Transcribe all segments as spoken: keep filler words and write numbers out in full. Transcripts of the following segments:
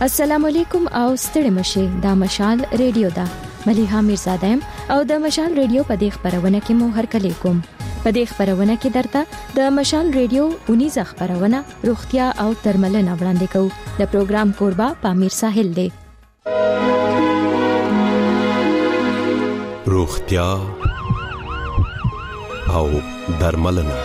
السلام علیکم او ستړي مشه د مشال ریډیو دا مليحه میرزاده او د مشال ریډیو په دې خبرونه کې مو هر کله کوم په دې خبرونه کې درته د مشال ریډیو اونیزه خبرونه روغتیا او درملنه وړاندې کوو د پروګرام کوربه پامیر ساحل دی روغتیا او درملنه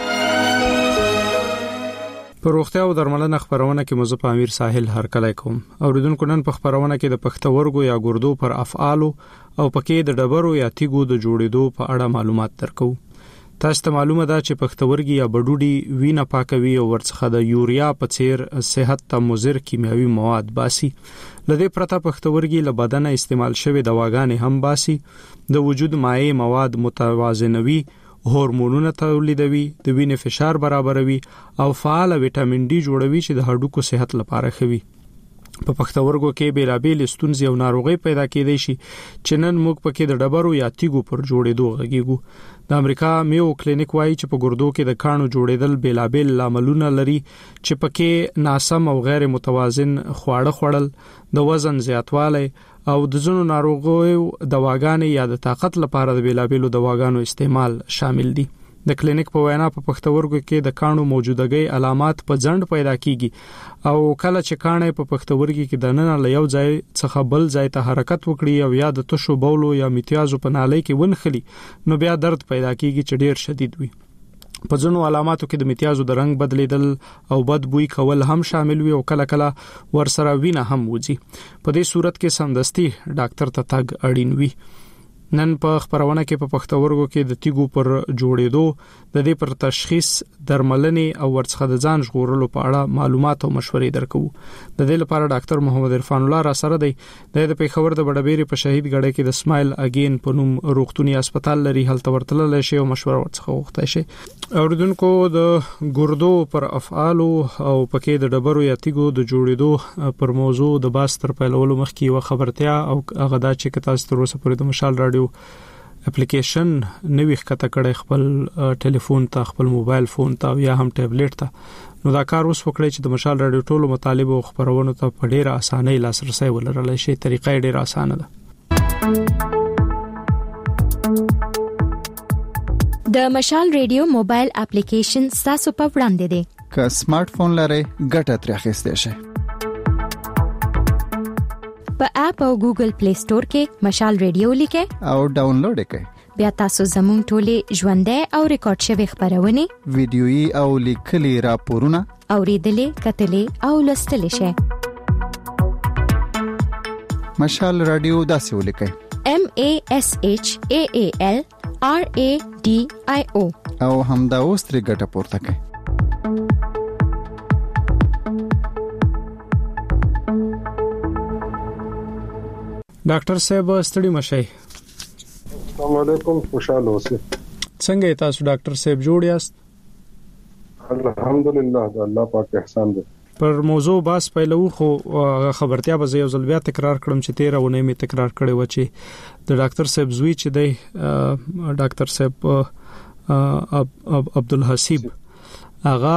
په روغتیا او درملنه خبرونه کې مزه پامیر ساحل هر کله کوم اوریدونکو نن په خبرونه کې د پښتورګو یا ګردو پر افعال او پکې د ډبرو یا تیګو د جوړېدو په اړه معلومات درکو تاسو ته معلومه ده چې پښتورګي یا بډوډي وینه پاکوي او ورڅخه د یوریا په څیر صحت ته مضر کیمیاوي مواد باسي لدې پرته پښتورګي له بدن استعمال شوی دواګانې هم باسي د وجود مایع مواد متوازنوي هورمونونه تولیدوي د وینې فشار برابروي او فعال وټامین ډي جوړوي چې د هډوکو صحت لپاره ښه وي په پښتورګو کې بیلابېل ستونزې او ناروغۍ پیدا کېدای شي چې نن موږ پکې د ډبرو یا تیګو پر جوړېدو غږیږو د امریکا میو کلینیک وايي چې په ګردو کې د کانو جوړېدل بیلابېل لاملونه لري چې پکې ناسم او غیر متوازن خواړه خوړل د وزن زیاتوالی او د ځینو ناروغیو دواګانې یا د طاقت لپاره د بیلابېلو دواګانو استعمال شامل دي د کلینیک په وینا په پښتورګو کې د کانو موجودګۍ علامات په ځند پیدا کیږي او کله چې کانې په پښتورګي کې د نن له یو ځای څخه بل ځای ته حرکت وکړي او یا د تشو بولو یا میتیازو په نالۍ کې ونخلي نو بیا درد پیدا کیږي چې ډیر شدید وي په ځینو علاماتو کې د میتیازو د رنگ بدلیدل او بد بوی کول هم شامل وي او کله کله ورسره وینه هم وځي په دې صورت کې سمدستي ډاکټر ته تګ اړین وي نن په خبرونه کې په پښتورګو کې د تیګو پر جوړېدو د دې پر تشخیص درملنې او ورڅخه د ځان ژغورلو په اړه معلومات او مشورې درکو د دې لپاره ډاکټر محمد عرفان الله را سره دی د پیښور د بډبېری په شهید غړې کې د سمایل اگین په نوم روغتونی هسپتال لري هلته ورتلل شي او مشوره ورڅخه وغوښتای شي اوریدونکو د ګردو پر افعال او پکې د ډبرو یا تیګو د جوړېدو پر موضوع د باستر پیلولو مخکې و خبرتیا او هغه دا چې تاسو تر اوسه پورې د مشال رادیو اپلیکیشن نوې ښکته کړی خپل ټلیفون ته خپل موبایل فون ته یا هم ټابلیټ ته نو دا کار اوس وکړئ چې د مشال رادیو ټولو مطالب او خبرونو ته په ډیره اسانۍ لاسرسي ولرلی شي طریقې ډیره اسانه ده د مشال رادیو موبایل اپلیکیشن تاسو په وړاندې دی که سمارټ فون لرئ ګټه ترې اخیستئ شئ په اپ او ګوګل پلی سٹور کې مشال ریډیو لیکه او ډاونلوډ کړئ بیا تاسو زموږ ټولې ژوندۍ او ریکارډ شوی خبرونه ویډیويي او لیکلي راپورونه اوریدلې کتلې او لوستلې شئ مشال رادیو داسې ولیکئ M A S H A A L R A D I O او همدا اوس ترې ګټه پورته کړئ ډاکټر صاحب ستړي مشئ السلام علیکم خوشاله اوسئ څنګه تاسو ډاکټر صاحب جوړ یاست الحمدلله د الله پاک احسان دی پر موضوع باس پیلو خو خبرتیا به یو ځل بیا تکرار کړم چې تیرا ونه می تکرار کړی و چې د ډاکټر صاحب زوی چې دی ډاکټر صاحب عبدالحسیب هغه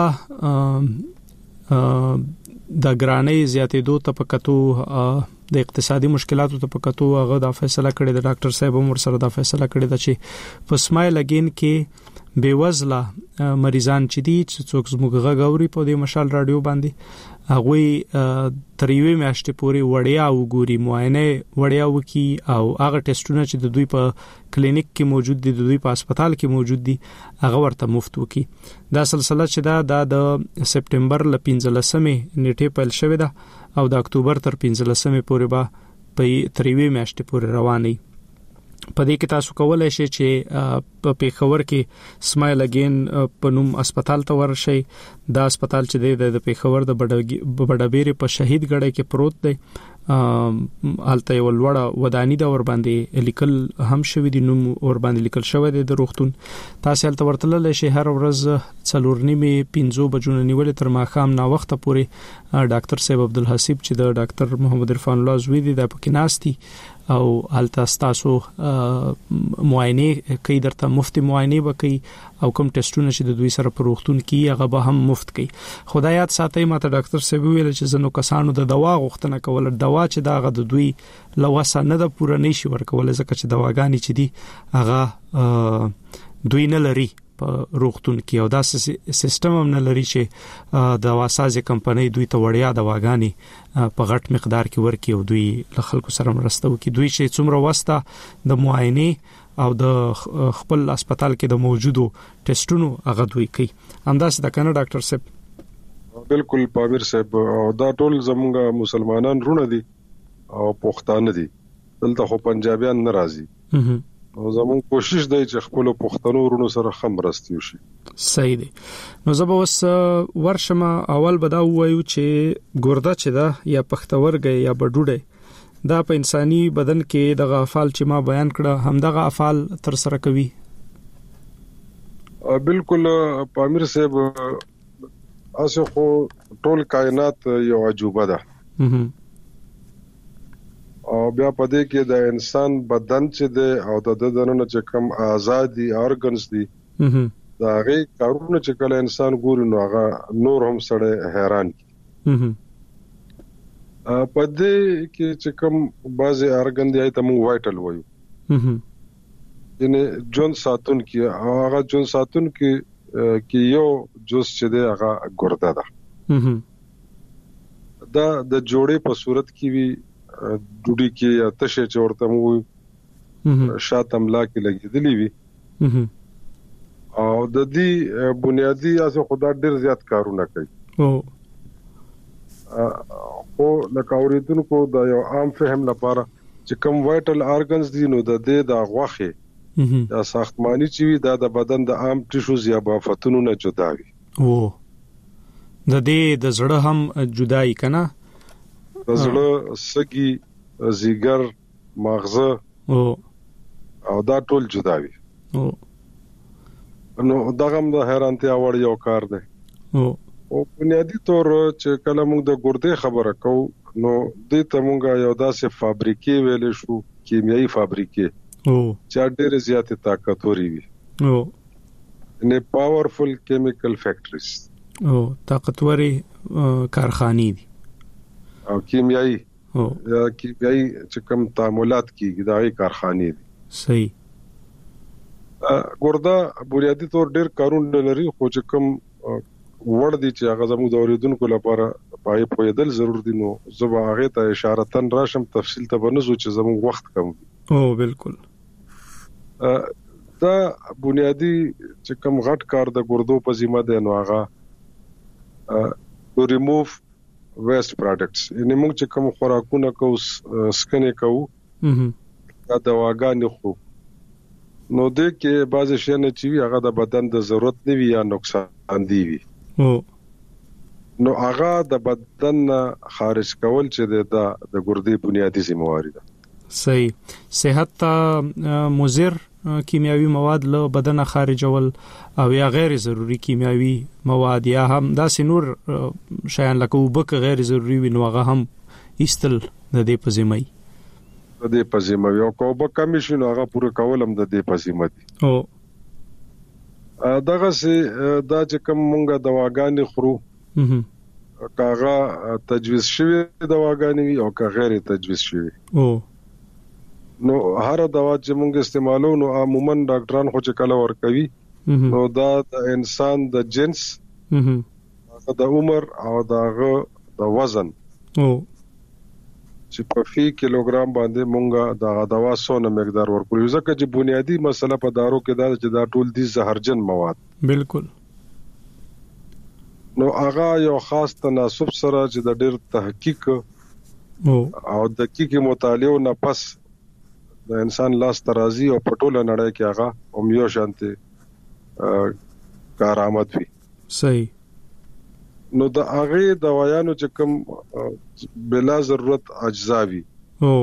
د ګرانۍ زیاتېدو ته پکتو د اقتصادي مشکلاتو ته پکتو هغه د فیصله کړې د ډاکټر صاحب عمر سره د فیصله کړې د چې په سمایل اگین کې بیوزله مریضان چې دي چې څوک زموږ غوړي په دې مشال رادیو باندې هغه تریوي میاشتې پورې وړیا وګوري معاینه وړیا وکي او هغه ټیسټونه چې د دوی په کلینیک کې موجود دي د دوی په هسپتال کې موجود دي هغه ورته مفت وکي دا سلسله چې دا د سپټمبر ل پنځلسمې نیټه پیل شوې ده او د اکتوبر تر پنځلسمې پورې به په تریوي میاشتې پورې رواني په دې کې تاسو کولای شئ چې په پیښور کې سمایل اگین په نوم هسپتال ته ورشئ دا هسپتال چې د پیښور د بډبېری په شهید غړې کې پروت دی حالته یو لوړه ودانی دا ور باندې لیکل هم شوی دی نو ور باندې لیکل شوی دی د روغتون تاسو هلته ورتلل شي هر ورځ څلور نیمه پنځو بجو نیولې تر ماښام نا وخت پورې ډاکټر صاحب عبدالحسیب چې د ډاکټر محمد عرفان الله زوی دی د پکې ناستي او حالت تاسو معاینه کوي درته مفت معاینه وکي او کوم ټیسټونه چې د دوی سره پروختون کی هغه به هم مفت کوي. خدایات ساتي ماته ډاکټر صاحب ویل چې زنو کسانو د دوا غوښتنه کول دوا چې داغه د دوی لوسه نه د پوره نشي ورکول ځکه چې دواګانی چې دي هغه دوی نه لري په روغتون کې او دا سیستم هم نه لري چې د واسازي کمپنۍ دوی ته وړیا دواګانی په غټ مقدار کې ورکي او دوی له خلکو سره مرسته وکړي. دوی چې څومره واسطه د معاینه او د خپل هسپتال کې د موجودو ټیسټونو هغه دوی کوي. همداسې د کنه ډاکټر صاحب بالکل پامیر صاحب او دا ټول زموږ مسلمانان رونه دي او پښتانه دي دلته خو پنجابیان ناراضي او زمون کوشش دی چې خپل پښتنو ورونو سره هم راستیو شي. صحیح دی. نو زه به اوس ورشم اول به دا وایو چې ګرده چې دا یا پښتورګي یا بډوډه دا په انساني بدن کې د افعال چې ما بیان کړه هم دغه افعال تر سره کوي. بالکل پامیر صاحب اسه خو ټول کائنات یو عجوبه ده او بیا پدې کې د انسان بدن چې د او د دندونو چې کم آزادي ارګنز دي دا غي کارونه چې کله انسان ګوري نو هغه نور هم سره حیران کی. پدې کې چې کم بعضي ارګن دي ته موږ وایټل وایو یعنی جون ساتون کی هغه جون ساتون کی کی یو جوس چې د هغه ګرده ده دا د جوړې په صورت کې وی ډوډۍ کې یا تشه چې ورته مو شاتم لا کې لګېدلې وي او د دې بنیادی اساس خدا ډېر زیات کارونه کوي او او لکه اوریدونکو د یو عام فهم لپاره چې کوم وایټل ارګنز دي نو د دې د غوخه د ساختماني چې وي د بدن د عام ټیشوز یا بافتونو نه جدا وي او د دې د زړه هم جدای کنه زړه سګي زیګر مغزه او او دا ټول جدا وي او نو دغه هم د حیرانتیا وړ یو کار دی او او بنیادی طور چې کله موږ د ګردې خبره کوو نو د ته موږ یو داسې فابریکې ویلې شو کیمیاوي فابریکې او چې ډېر زیات طاقتوري وي او نه پاورفل کیمیکل فیکټریز او طاقتوري کارخانې دي او کیمیاوي او یا کیمیاوي چې کوم تعاملات کیږي دا غي کارخانې دي. صحیح. ګرده بنیادی طور ډېر کارونه لري خو چې کوم وړ دي چې هغه زموږ د اوریدونکو لپاره پای پویدل ضرور دي نو زه هغه ته اشاره تن راشم تفصیل ته بنزو چې زموږ وخت کم او بالکل دا بنیادی چې کوم غټ کار د ګردو په ذمہ ده نو هغه to remove waste products یعنی موږ چې کوم خوراکونه کوو سکنه کوو دا دواګانې خو نو د کې بعض شي نه چې هغه د بدن د ضرورت نه وي یا نقصان دی وي نو هغه د بدن خارج کول چې د د ګردې بنیادی ذمہواری ده. صحیح. صحت ته مضر کیمیاوي مواد له بدن خارجول او یا غیر ضروری کیمیاوي مواد یا هم داسې نور شیان لکه وبک غیر ضروری وي نو هغه هم ایستل د دې پزیمای د دې پزیمای او کوبه کمیشن هغه پوره کول هم د دې پزیمای او دغه سي دا چې کوم مونږه دواګانې خورو کاغه تجویز شوی دواګانې وي او که غیر تجویز شوی او نو هر دوا چې موږ استعمالو نو عموما ډاکټران خو چې کله ور کوي نو دا د انسان د جنس هغه د عمر او دغه د وزن او چې په فی کیلوګرام باندې موږ د دوا سونه مقدار ورکوي ځکه چې بنیادی مسله په دارو کې دا چې دا ټول دي زهرجن مواد بالکل نو هغه یو خاص تناسب سره چې د ډېر تحقیق او او د دقیق مطالعه نه پس د انسان لاس ترازی او پټوله نړۍ کې هغه هم یو شانته کارآمد وي. صحیح. نو د هغه دوايانو چې کوم بلا ضرورت اجزا وي او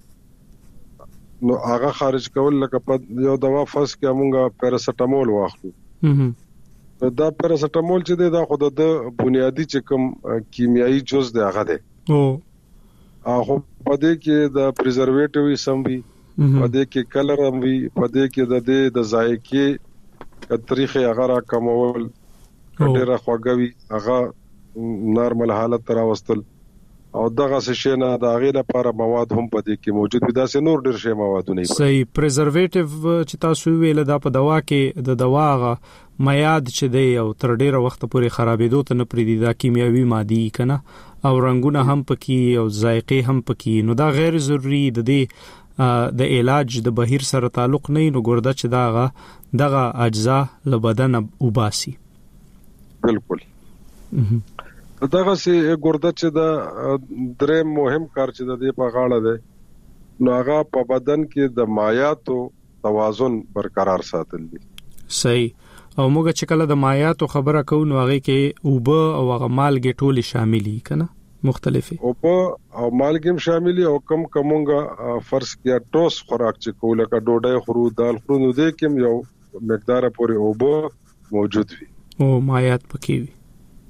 نو هغه خارج کول لکه په یو دوا فاس کې موږ پیراسټامول واخلو دا پیراسټامول چې دا خود د بنیادی چې کوم کیمیاوي جز دی هغه دی او هغه په دې کې د پریزرویټیو سم وي، په دې کې کلر هم وي، په دې کې د دې د ذایقې کتریخه هغه را کمول ډیره خوږوي، هغه نارمل حالت تر واستل او دغه څه نه د هغه لپاره مواد هم په دې کې موجود وي، دا سه نور ډیر شی موادونه دي. صحیح. پریزرویټیو چې تاسو ویل دا په دوا کې د دوا غ میاد چې دی او تر ډیره وخت پورې خرابېدو ته نه پریدي، دا کیمیاوي مادي کنه او رنگونه هم پکې او ذایقې هم پکې، نو دا غیر ضروري د دې د علاج د بهیر سره تعلق نه، نو ګرده چې داغه دغه اجزا له بدن وباسي. بالکل. دغه سي ګرده چې دا درې مهم کار چې د دې په غاړه ده نو هغه په بدن کې د مایعاتو توازن برقرار ساتل دي. صحیح. او موږ چې کله د مایعاتو خبره کوو نو هغه کې اوبه او هغه مالګې ټول شاملي کنه مختلفه اوبه او مالګې شاملي او کم کمونګه فرض کیا ټوس خوراک چې کوله کا ډوډۍ خورو دال خورو نو دې کې یو مقدار پورې اوبه موجود وي او مایعات پکې وي.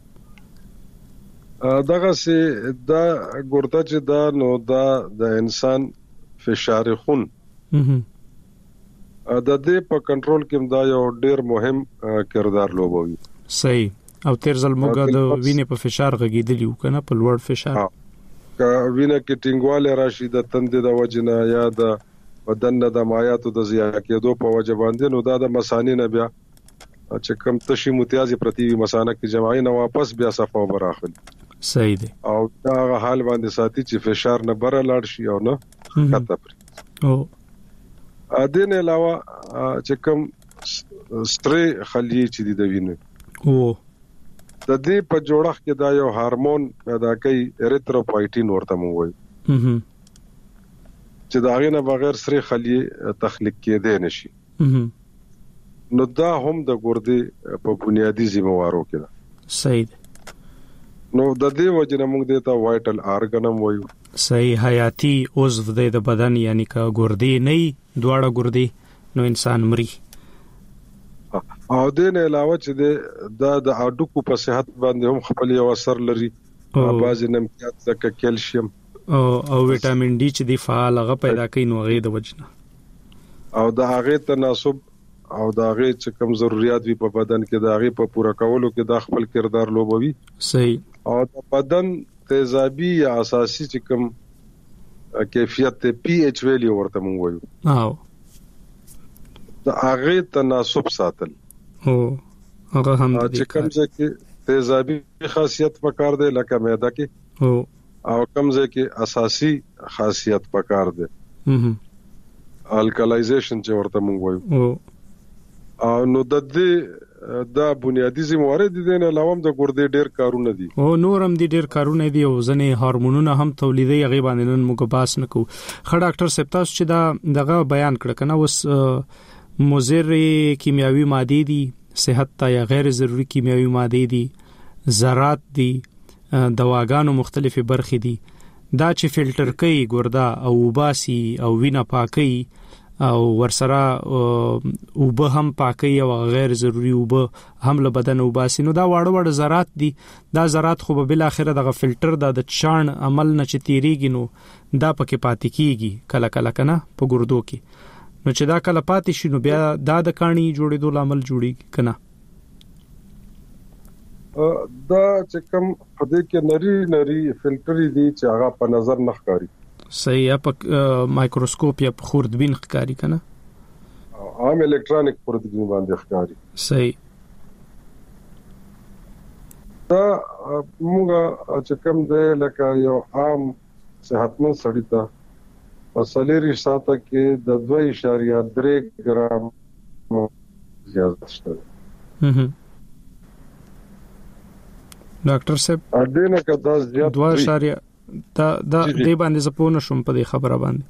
دغه سي دا ګرده چې دا نو دا د انسان فشار خون د دې په کنټرول کې دا یو ډیر مهم کردار لوبوي. صحیح. او تیر ځل موږ د وینې په فشار غږیدلی وکنه په لوړ فشار ک وینې کې ټینګواله راشي د تندې د وجنه یا د بدن د مایعاتو د زیات کېدو په وجه باندې نو دا د مثانې نه بیا چې کم تشي متیازي پرتیوي مثانه کې جمعي نه واپس بیا صفه براخل. صحیح دی. او دا حال باندې ساتي چې فشار نه بره لاړ شي او نه کته پرې. او ا دې نه علاوه چې کوم ستري خلیه چې دی د وینې او د دې په جوړښت کې دا یو هورمون پیدا کوي اریتروپویټین ورته مو وایي چې دا غینه بغیر ستري خلیه تخلیق کېدې نشي. نو دا هم د ګردې په بنیادی ذمہوارو کې ده. صحیح. نو د دې وجنه موږ دې ته وایټل ارګنم وایو. صحیح. حیاتي عضو د بدن یعنی کا ګردې نه دواړه ګردې نو انسان مري. او دې نه علاوه چې د د اډوکو په صحت باندې هم خپل یو اثر لري. بعض نمکیات لکه کیلشیم او او وټامین ډي چې دی فعال هغه پیدا کوي نو هغه د وجنه او د هغه تناسب او د هغه چې کوم ضرورت وي په بدن کې د هغه په پوره کولو کې د خپل کردار لوبوي. صحیح. او د بدن تیزابي یا اساسي چې کوم کیفیت ته پی ایچ ویلیو ورته مونږ وایو او د هغه تناسب ساتل او هغه هم د چې کوم ځکه تیزابي خاصیت پکار دی لکه معده کې او او کوم ځکه اساسي خاصیت پکار دی الکلایزیشن چې ورته مونږ وایو. او نو د دې دا بنیادی ذمہوار دي نه علاوه د ګردې ډېر کارونه دي او نور هم دي ډېر کارونه دي او ځنې هورمونونه هم تولیدي هغه باندې نن موږ باس نکو. خړ ډاکټر سپتا چې دا دغه بیان کړ کنه اوس مضر کیمیاوي ماده دي صحت ته یا غیر ضروري کیمیاوي ماده دي ذرات دي دواګانو مختلفه برخې دي دا چې فلټر کوي ګردا او وباسي او وینه پاکي او ورسره او به هم پاکي او غیر ضروري او به هم له بدن وباسي نو دا واړه واړه ذرات دي. دا ذرات خو به بل اخره دغه فلټر د چان عمل نه چې تیریږي نو دا پکې پاتې کیږي کله کله کنه په ګردو کې نو چې دا کله پاتې شي نو بیا دا د کانی جوړېدو عمل جوړیږي کنه. دا چې کوم په دې کې نری نری فلټر دي چې هغه په نظر نه ښکاري. صحیح. په مایکروسکوپ یا په خوردبین ښکاري کنه عام الکترونیک خوردبین باندې ښکاري. صحیح. دا موږ چې کوم دی لکه یو عام صحتمند سړی ته په سلیری ساته کې د دوه اعشاریه درې ګرام زیات شته. ډاکټر صاحب اډینه کدا زیات دوه اعشاریه دا دا دې باندې زپونه شوم په دې خبره باندې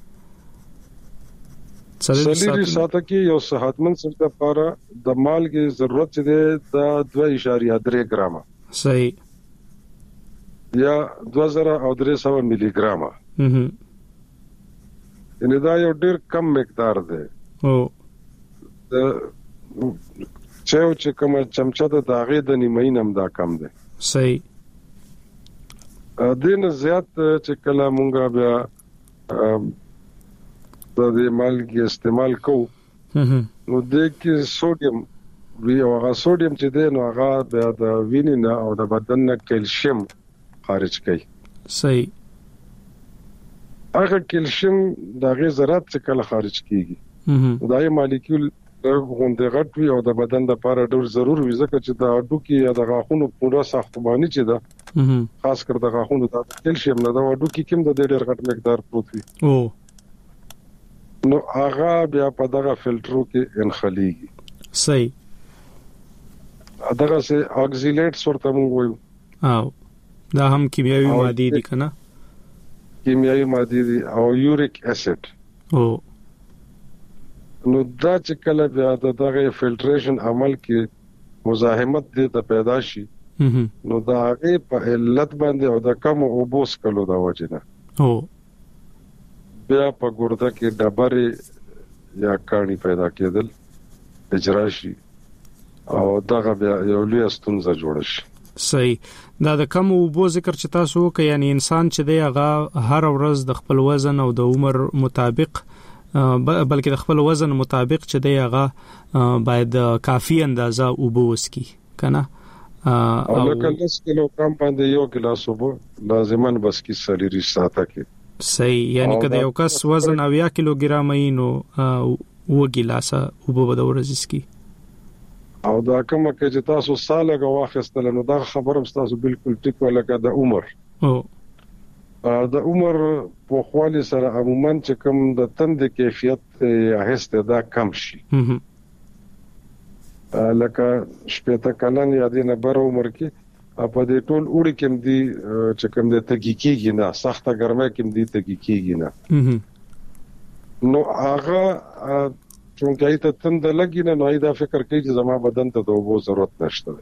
سلیری ساته کې یو صحتمند سړی لپاره د مالګې ضرورت دی د دوه اعشاریه درې ګرام. صحیح. یا دوه زره او درې سوه ملي ګرام. هم ان دا یو ډیر کم مقدار دی. او چې چې کوم چمچه د داغې د نیمه نیم دا کم دی. صحیح. دین زیات چې کله مونږه بیا د دې مالګي استعمال کوو نو د کې سوډیم وی او هغه سوډیم چې دی نو هغه د وینې نه او د بدن نه کیلشیم خارج کوي. صحیح. هغه کیلشیم د غي ذرات چې کله خارج کیږي دا یې مالیکول غونډه غټ وي او د بدن لپاره ډېر ضرور وي ځکه چې د اډو کې یا د غاښونو پوره ساختماني چې ده خاص کر د غاښونو د کیلشیم نه د اډو کې کوم د ډېر غټ مقدار پروت وي او نو هغه بیا په دغه فلټرو کې انخليږي. صحیح. دغه سه اکسیلیټس ورته موږ وایو او دا هم کیمیاوي ماده دي کنه کیمیاوي ماده دي او یوریک اسید او نو دا چې کله بیا دغه فلټریشن عمل کې مزاحمت دي ته پیدا شي نو دا هغه په علت باندې او د کم اوبوس کلو دا وجنه او بیا په ګرده کې ډبرې یا کانی پیدا کېدل اجرا شي او دغه بیا یو لوی ستونزه جوړ شي. صحیح. دا د کم اوبو ذکر چې تاسو وکړئ یعنی انسان چې دی هغه هر ورځ د خپل وزن او د عمر مطابق بلکې د خپل وزن مطابق چې دی هغه باید کافي اندازه اوبو وسکي کنه او لکه لس کیلوګرام باندې یو ګلاس اوبو لازمان بس کی سلیری ساته کې. صحیح. یعنی کله یو کس وزن اویا کیلوګرام وي نو و ګلاسه اوبو به د ورځې اسکي او دا کومه کې چې تاسو ساله غواخستل نو دا خبرم تاسو بالکل ټیک ولکه د عمر او د عمر په خواله سره عموما چې کوم د تند کیفیت هسته دا کم شي لکه شپته کلن یا دینه بر عمر کې په دې ټول وړي کې دي چې کوم د تګیکیږي نه سخته ګرمه کې دي تګیکیږي نه نو هغه چونکه ایت تند لګی نه نو دا فکر کوي چې زما بدن ته د اوبو ضرورت نشته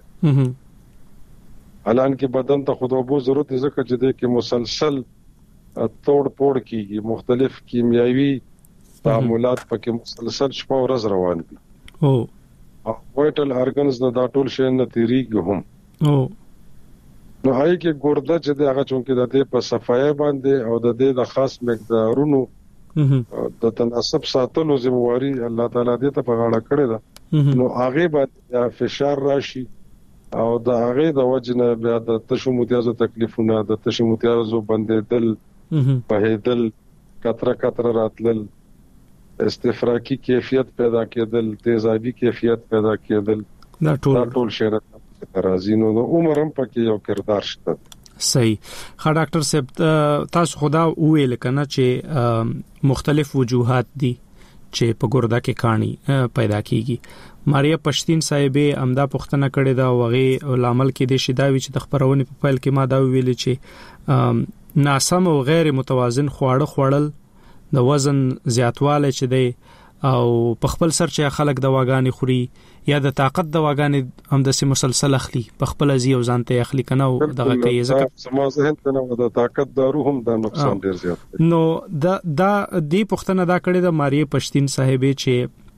الان کې بدن ته خود اوبو ضرورت ځکه چې د کې مسلسل توڑ پوڑ کیږي مختلف کیمیاوي تعاملات پکې مسلسل شپه ورځ روان دي او وایټل ارګنز د دا ټول شي نه تیریږي هم او نو هاي کې ګورده چې هغه چونکه د دې په صفای باندې او د دې د خاص مقدارونو د تناسب ساتلو ذمہواری الله تعالی دې ته په غاړه کړې ده نو هغه باندې فشار راشي او د هغه د وجنه بیا د تشو متیازو تکلیفونه د تشو متیازو بندیدل په هیدل کتره کتره راتلل استفراقی کیفیت پیدا کېدل تیزابي کیفیت پیدا کېدل دا ټول ټول شهرت ترازینو د عمرم پکې یو کردار شته. صحیح. ښه ډاکټر صاحب تاسو خدا ویل کنه چې مختلف وجوهات دي چې په ګرده کې کانی پیدا کیږي. ماریا پښتين صاحبې امدا پښتنه کړې دا وغه لامل کې د شیداوی چې د خبرونه په پیل کې ما دا ویل چې ناسم او غیر متوازن خواړه خوړل د وزن زیاتواله چې دی او په خپل سر چې خلک دواګانې خوري یا د طاقت دواګانې هم د سي مسلسل اخلي په خپل ازي او ځانته اخلي کنه او دغه کې ځکه سما ذهن ته نو د طاقت دارو هم د نقصان ډیر زیات نو دا دا دی پښتنه دا کړې د ماریا پښتين صاحبې چې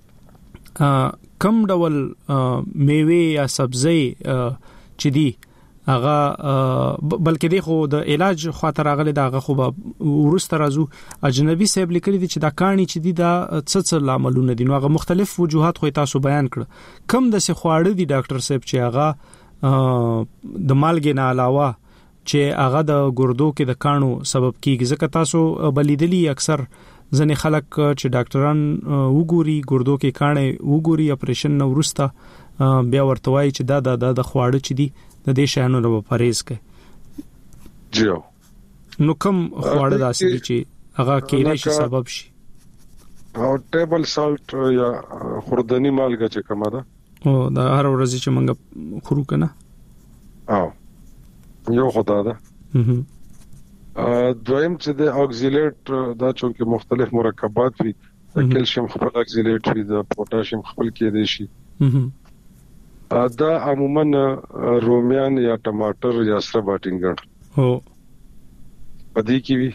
کم ډول میوه یا سبزی چې دی هغه بلکې دی خو د علاج خاطر راغلي دا هغه خو ورسته راځو اجنبي صاحب لیکلي دي چې دا کانی چې دی دا څه څه لاملونه دي نو هغه مختلف وجوهات خو تاسو بیان کړ کم د څه خواړه دي ډاکټر صاحب چې هغه د مالګې نه علاوه چې هغه د ګردو کې د کانو سبب کیږي ځکه تاسو بلیدلی اکثر ځنې خلک چې ډاکټران وګوري ګردو کې کانه وګوري اپریشن نو ورسته بیا ورته وایي چې دا د د خواړه چې دي د دې شانو نو پرهیز کوي جیو نو کوم خواړه داسې دي چې هغه کېدای شي سبب شي او ټیبل سالت یا خوردنی مالګه چې کومه ده او دا هر ورځ چې موږ خورو کنه او یو خدای ده دویم چې د اکسیلیټ دا چې مختلف مرکبات وي کیلشیم خپل اکسیلیټ وي د پوتاشیم خپل کې دي شي دا عموما رومیان یا ټماټر یا سره باټینګر هو پدې کې وي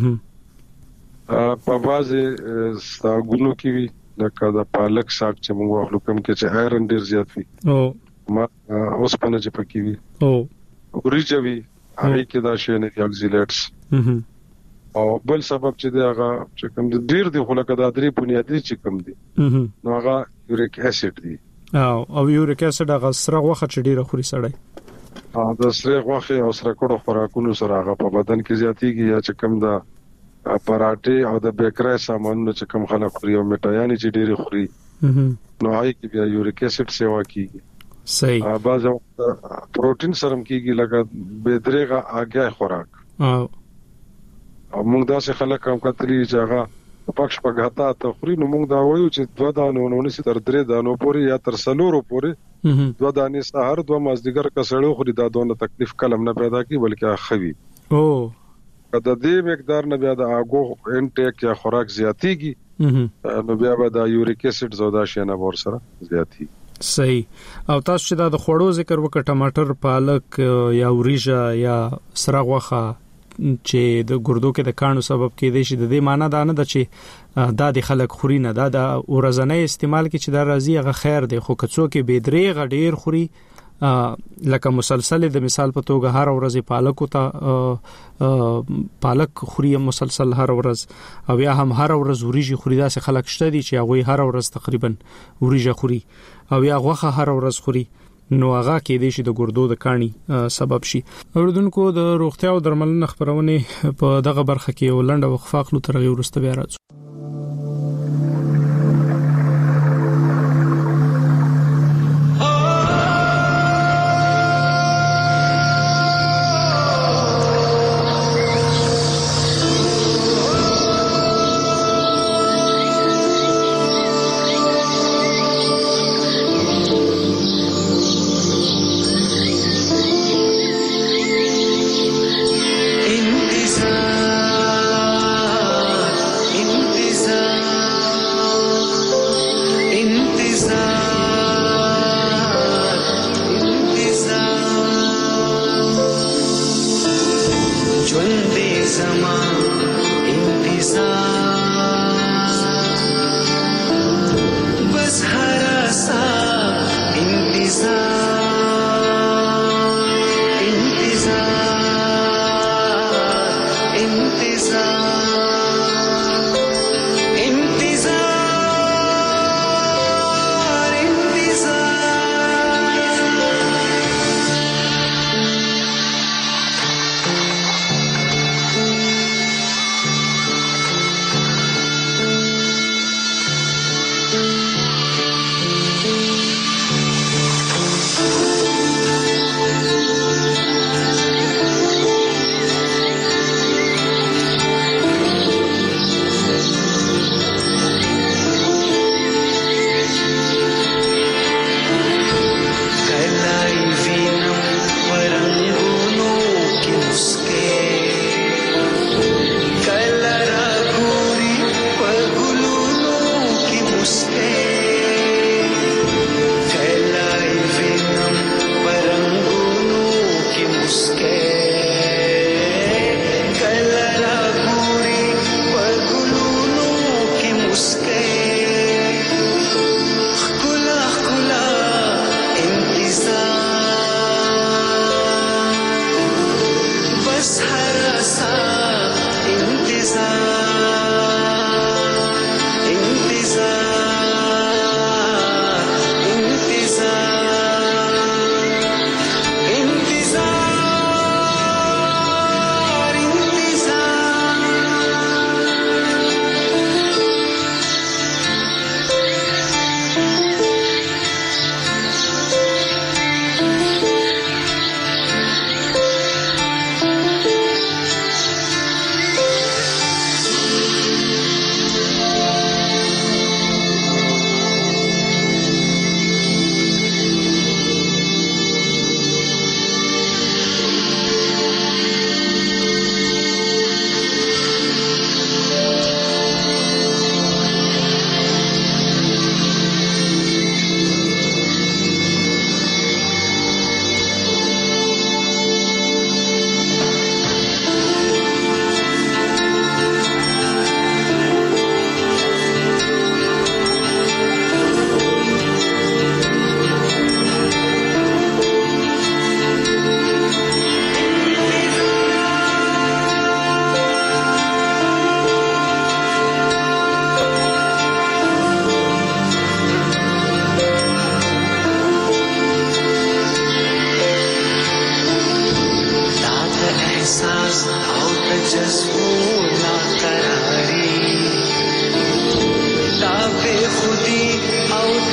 په بازه ساګونو کې وي لکه د پالک ساګ چې موږ خپل کوم کې چې آیرن ډیر زیات وي او ما اوس په نه چې پکې وي او وريجه وي هغه کې دا شي نه اکسیلیټس او بل سبب چې دا هغه چې کوم ډیر دی خو لکه دا درې بنیادی چې کوم دي نو هغه یوریک اسید دی او او یوریک اسید هغه سره غوخه چې ډیره خوري سړی ا د سره غوخه او سره کډو خوراکونو سره هغه په بدن کې زیاتیږي یا چې کوم دا پراټه او د بیکری سامانونو چې کوم خلک خوري او میټایانې چې ډیره خوري نو هغه کې بیا یوریک اسید سیوا کیږي صحیح ا باز پروتین سرم کیږي لکه بيدريغه اگې خوراک او او موږ دا څه خلک هم کتلی چې هغه پښ پګاتا ته خوري نو موږ دا وایو چې دوه دانو نو نسی تر درې دانو پورې یا تر سلورو پورې دوه دانې سحر دوه مازدیګر کسړو خوري دا دونه تکلیف کلم نه پیدا کی بلکې اخوي او کله دې مقدار نه بیا د اګو انټیک یا خوراک زیاتیږي نو بیا به د یوریک اسید زودا شنه ور سره زیاتی صحیح او تاسو چې دا د خوړو ذکر وکړ ټماټر پالک یا وریجا یا سره غوخه چې د ګردو کې د کانو سبب کې دی چې د دې معنی دا نه ده چې دا د خلک خوري نه دا د ورځنی استعمال کې چې دا راځي هغه خیر دی خو کڅو کې بيدري غډیر خوري لکه مسلسل د مثال په توګه هر ورځ پالک ته پالک خوري مسلسل هر ورځ او یا هم هر ورځ وریجی خوري دا څه خلک شته دي چې هغه هر ورځ تقریبا وریجه خوري او یا غوخه هر ورځ خوري نو هغه کې د شي د ګردو د کانی سبب شي اوردونکو د روغتیا او درملنې خبرونه په دغه برخه کې ولنډه وقفه خلو ترغي ورسته بیا راځو इंतजार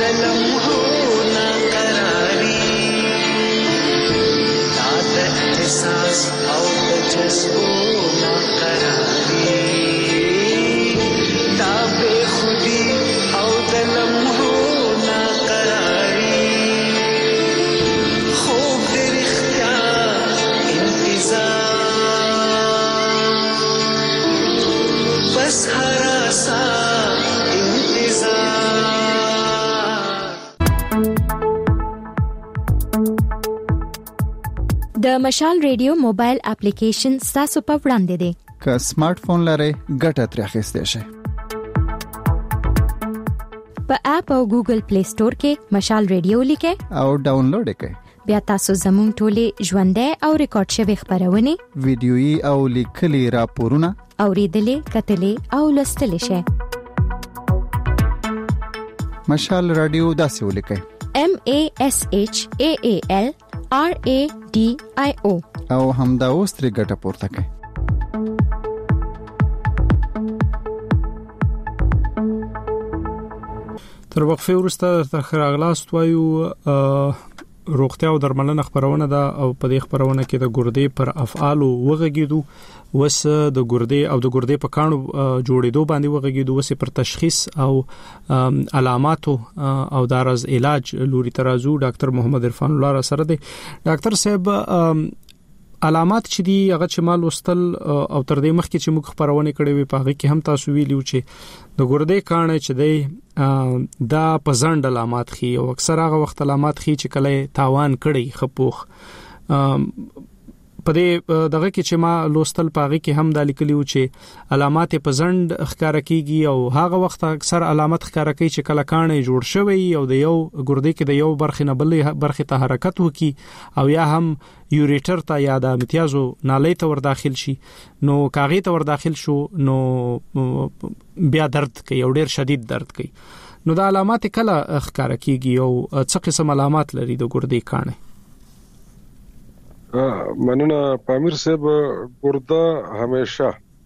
د مشال ریډیو موبایل اپلیکیشن تاسو په وړاندې دی. که سمارټ فون لرئ ګټه ترې اخیستئ شئ. په اپ او ګوګل پلی سٹور کې مشال ریډیو لیکئ او ډاونلوډ کړئ. بیا تاسو زموږ ټولې ژوندۍ او ریکارډ شوی خبرونه، ویډیويي او لیکلي راپورونه اوریدلې، کتلې او لوستلې شئ. مشال رادیو داسې ولیکئ: M A S H A A L R A D I O او همدا اوس ترې ګټه پورته کړئ. تر وقفه وروسته تر خراغلاست وایو روغتیا او درملنه خبرونه ده او په دې خبرونه کې د ګردې پر افعال وغږیدو، وس د ګردې او د ګردې په کانو جوړېدو باندې وغږیدو، وس پر تشخیص او علاماتو او دارز علاج لوري ترازو ډاکټر محمد عرفان الله را سره دی. ډاکټر صاحب، علامات چې دی هغه چې مال وستل او تر دې مخکې چې موږ خبرونه کړې وي په هغه کې هم تاسو ویلو چې د ګردې کانه چې دی دا پزند علامات خي او اکثر هغه وخت علامات خي چې کله تاوان کړي خپوخ په دې دغه کې چې ما لوستل پاغي کې هم د لیکلو چې علامات پزند ښکارا کیږي او هغه وخت اکثر علامات ښکارا کوي چې کله کانه جوړ شوی او د یو ګردې کې د یو برخه نه بلې برخه ته حرکت وکي او یا هم یوریټر ته یا د امتیازو نالۍ ته ور داخل شي، نو کاغی ته ور داخل شو نو بیا درد کوي او ډیر شدید درد کوي. نو د علامات کله ښکارا کیږي او څه قسم علامات لري د ګردې کانه؟ مننه پامیر صاحب. ګرده همیشه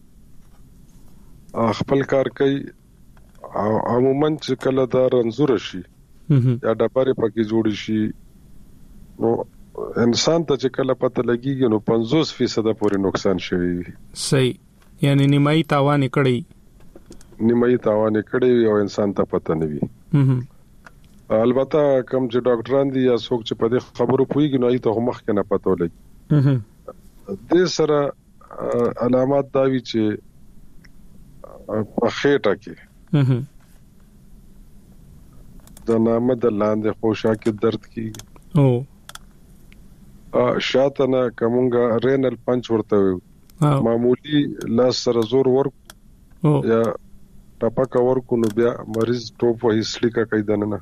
خپل کار کوي او عموما چې کله دا رنځور شي یا ډبره پکې جوړ شي نو انسان ته چې کله پته لګیږي نو پنځوس فیصد پورې نقصان شوی وي. صحیح، یعنی نیمایي تاوان کړی نیمایي تاوان کړی او انسان ته پته نه وي. البته کوم چې ډاکټران دي یا څوک چې په دې خبرو پوهیږي نو ایته مخ کې نه پته ولګي. د سره علامات دا وی چې په خېټه کې د نامه د لاندې خوشا کې درد کیږي او شاته نه کومګه رینل پنچ ورته معمولی لاس سره زور ورک یا ټاپکا ورکو نو بیا مریض ټوپ وهي سلیکا کوي دنه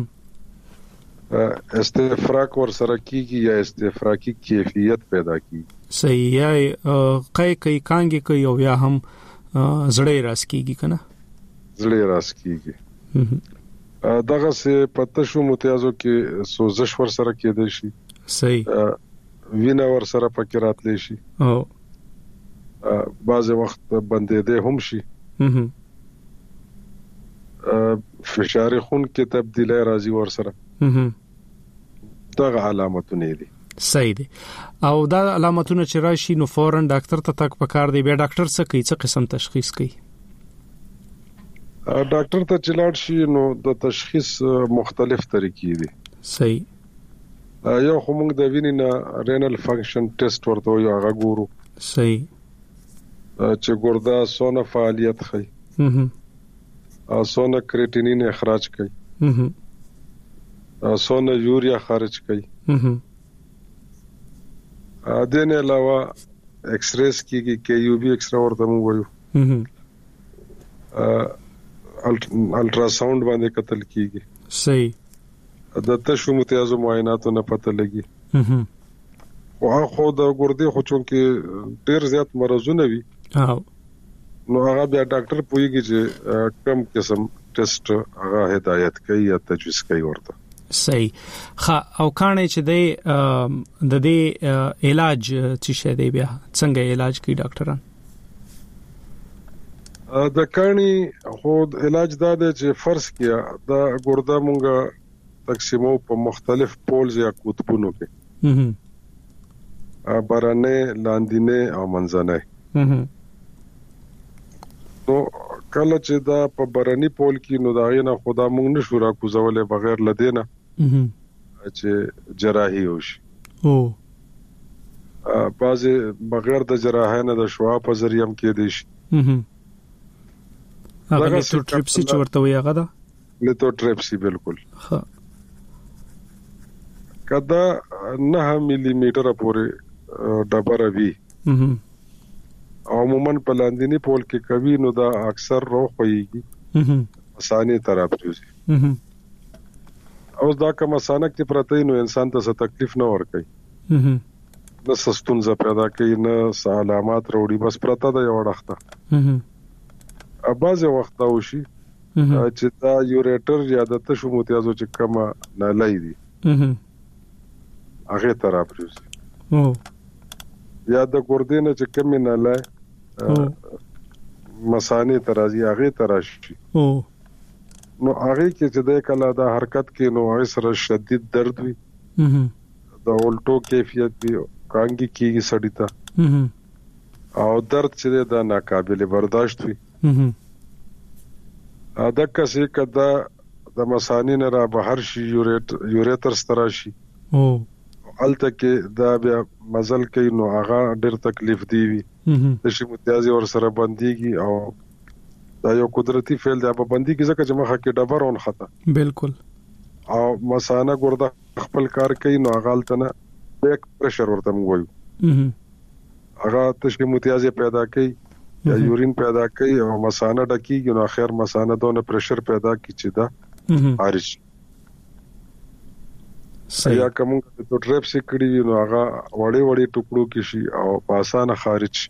استفراق ور سره کیږي یا استفراقی کیفیت پیدا کیږي. صحیح، یا قای کوي کانګي کوي او یا هم زړې راس کیږي کنه زړې راس کیږي. دغه څه پته شو متیازو کې سوزش ور سره کېدای شي. صحیح، وینا ور سره پکې راتلی شي او بعض وخت بندېده هم شي. فشار خون کې تبدیلی راځي ور سره. دغه علامتونه دي. صحیح دي. او دا علامتونه چې راشي نو فورن ډاکټر ته تک پکار دی. بیا ډاکټر څه کوي؟ څه قسم تشخیص کوي؟ ډاکټر ته چې لاړ شي نو د تشخیص مختلف طریقې دي. صحیح، یو خو موږ د وینې نه رینل فنکشن ټیسټ ورته یو هغه ګورو. صحیح، چې ګرده څونه فعالیت کوي او څونه کریټینین اخراج کوي او څونه یوریا خارج کوي. ا دې نه علاوه ایکس ریز کیږي کې یو بي ایکس را ورته مو وایو. الټرا ساوند باندې کتل کیږي. صحیح، د تشو متیازو معایناتو نه پته لګي. او خو د ګردې خو چونکه ډیر زیات مرزونه وي نو هغه بیا ډاکټر پوهیږي چې کم قسم ټیسټ هغه هدایت کوي یا تجویز کوي ورته. صحیح. خا او کانه چې د د دې علاج چې شه دی بیا څنګه علاج کوي ډاکټران؟ د کانی خو علاج دا دی چې فرض کیا دا ګرده مونږه تقسیمو په مختلف پولز یا قطبونو کې ا بارانه لاندینه او منځنه نو کله چې دا په باراني پول کې نو دا نه خدا مونږ نشو را کوزولې بغیر لدینه چې جراحي وشي او بعض بغیر د جراحۍ نه د شوا په ذریعہ هم کې دي شي هغه لیتوټریپسي چې ورته وي هغه دا لیتوټریپسي بالکل ها کدا نه ملي میټر پورې ډبره وی عموما په لاندینی پول کې کوي نو دا اکثر روح ويږي اسانه طرف ته او دا کوم اسانه کې پرته نو انسان ته څه تکلیف نه ور کوي نه سستونزه پیدا کوي نه علامات وروړي بس پرته دا یو وړخته ا بازه وخت او شي چې دا یوریټر یا د تشو متیازو چې کما نه لای دي هغه طرف روزي او یا د ګردینه چې کم نه لای مسانه ترازی هغه تراشي او نو هغه کې چې د کله دا حرکت کې نو هغه سره شدید درد وي د اولټو کیفیت وي کانګي کیږي سړی ته او درد چې دا ناقابل برداشت وي ا د کسي کدا د مسانی نه را بهر شي یوریټ یوریټر ستراشي او الته کې دا بیا مزل کوي نو هغه ډېر تکلیف دی وي د شي متیازي ور سره بنديږي او دا یو قدرتي فعل دی په بندي کې ځکه چې مخه کې ډبرون خطا بالکل او مسانه ګرده خپل کار کوي نو هغه الته نه بیک پرشر ورته موږ هغه تشکي متیازي پیدا کوي یا یورین پیدا کوي او مسانه ډکیږي نو اخر مسانه دونه پرشر پیدا کی چې دا خارج یا کوم ته ټریپسي کړي نو هغه وړي وړي ټوکړو کې شي او په اسانه خارج شي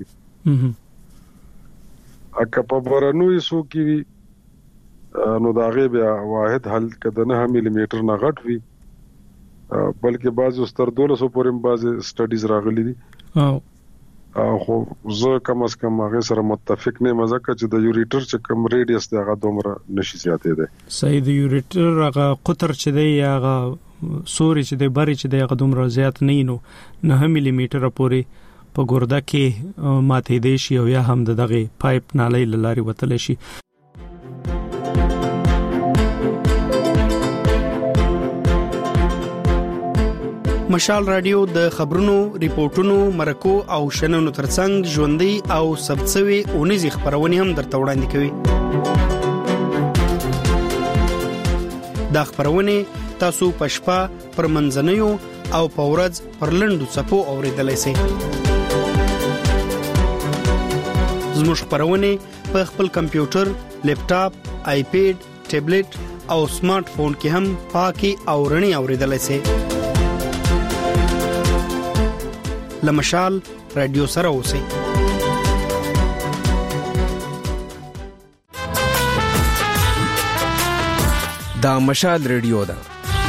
اکه په برنوي سو کې نو دا غي بیا واحد حل کده نه ملي میټر نه غټ وي بلکې بعض ستر دولسو پورې بعض سټډیز راغلي دي او خو زه کم از کم هغه سره متفق نه مزه چې د یوریټر چې کم ریډیوس دی هغه دومره نشي زیاتې دی صحیح د یوریټر هغه قطر چې دی هغه سوري چې دی بری چې دی هغه دومره زیات نه نو نه ملي میټر پورې په ګرده کې ماته دی شي او یا هم دغه پایپ نالۍ لاري وتل شي مشال رادیو د خبرونو ریپورتونو مرکو او شننو ترڅنګ ژوندۍ او سبڅوي اونیزي خبرونه هم درته وړاندې کوي دا خبرونه تاسو پښپا پر منځنیو او پورز پر لندو صفو اوریدلای شئ زموږ خبرونه په خپل کمپیوټر لیپټاپ آیپیډ ټابلیټ او سمارټ فون کې هم پاکي او رڼي اوریدلای شئ لمشال رادیو سره اوسئ دا مشال رادیو دا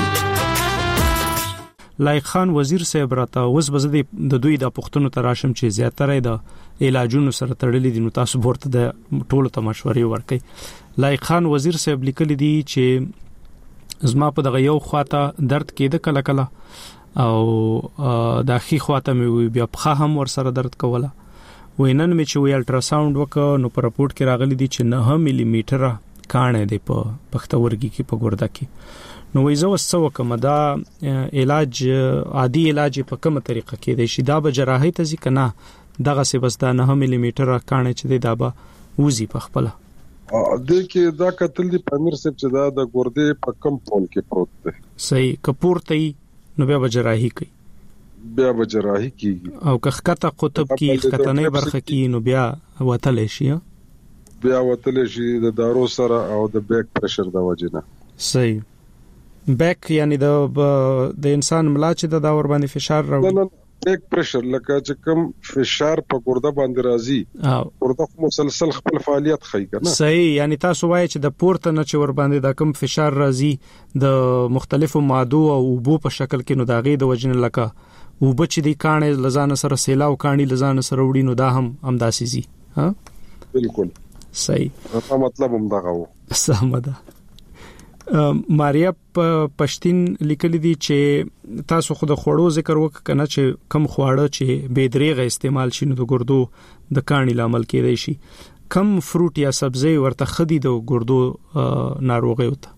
لایق خان وزیر صاحب راته اوس به د دوی د پښتنو تراشم چې زیاتره د علاجونو سره تړلې دي نو تاسو ورته د ټولو ته مشورې ورکړئ لایق خان وزیر صاحب لیکلي دي چې زما په دغه یو خواته درد کېده کله کله او د اخی خواته مې بیا په هم ور سره درد کوله وینن مې چې وی الټراساوند وکړ نو په رپورت کې راغلي دي چې نه ملي میټر کانه دی په پښتورګي کې په ګرده کې نو وایي زه وسو کوم دا علاج عادي علاج په کومه طریقه کې دی شي دا به جراحي ته ځکه نه دغه څه بس دا نه ملي میټر کانه چې دی دا به وزي په خپل د کې دا کتل دی پامیر صاحب چې دا د ګردې په کم پول کې پروت دی صحیح کپورته نو بیا به جراحي کوي بیا به جراحي کیږي او که خطه قطب کې خطه نه برخه کې نو بیا وتل شي بیا وتل شي د دارو سره او د بیک پرشر د وجنه صحیح بیک یعنی د د انسان ملا چې د داور باندې فشار راوړي بیک پرشر لکه چې کم فشار په ګرده باندې راځي ګرده مسلسل خپل فعالیت کوي کنه صحیح یعنی تاسو وایي چې د پورته نه چې ور باندې د کم فشار راځي د مختلفو مادو او اوبو په شکل کې نو داغي د وجنه لکه او بچ دي کانه لزان سره سیلاو کانی لزان سره وړي نو دا هم همداسي زی ها بالکل صحیح په مطلب هم دغه و. سمه ده. ماریا پښتين لیکلي دي چې تاسو خو د خوړو ذکر وک کنه چې کم خواړه چې بې دریغه استعمال شي نو د ګردو د کانی لامل کېدای شي. کم فروټ یا سبزی ورته خدي د ګردو ناروغي وته؟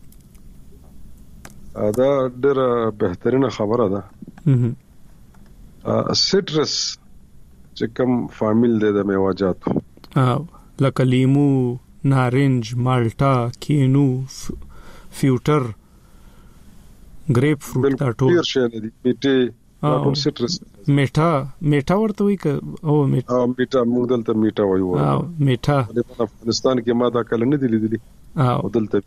دا ډېره بهترینه خبره ده. سټرس چې کوم فامیل دی د میوه‌جاتو لکه لیمو، نارنج، مالټا، کینو، فیوټر، گریپ فروټ، دا ټول ډیر شي دي. میټه ټول سټرس. میټه میټه ورته وی ک او میټه او میټه موږ دلته میټه وایو. او میټه په افغانستان کې ما دا کله نه دي لیدلي. او دلته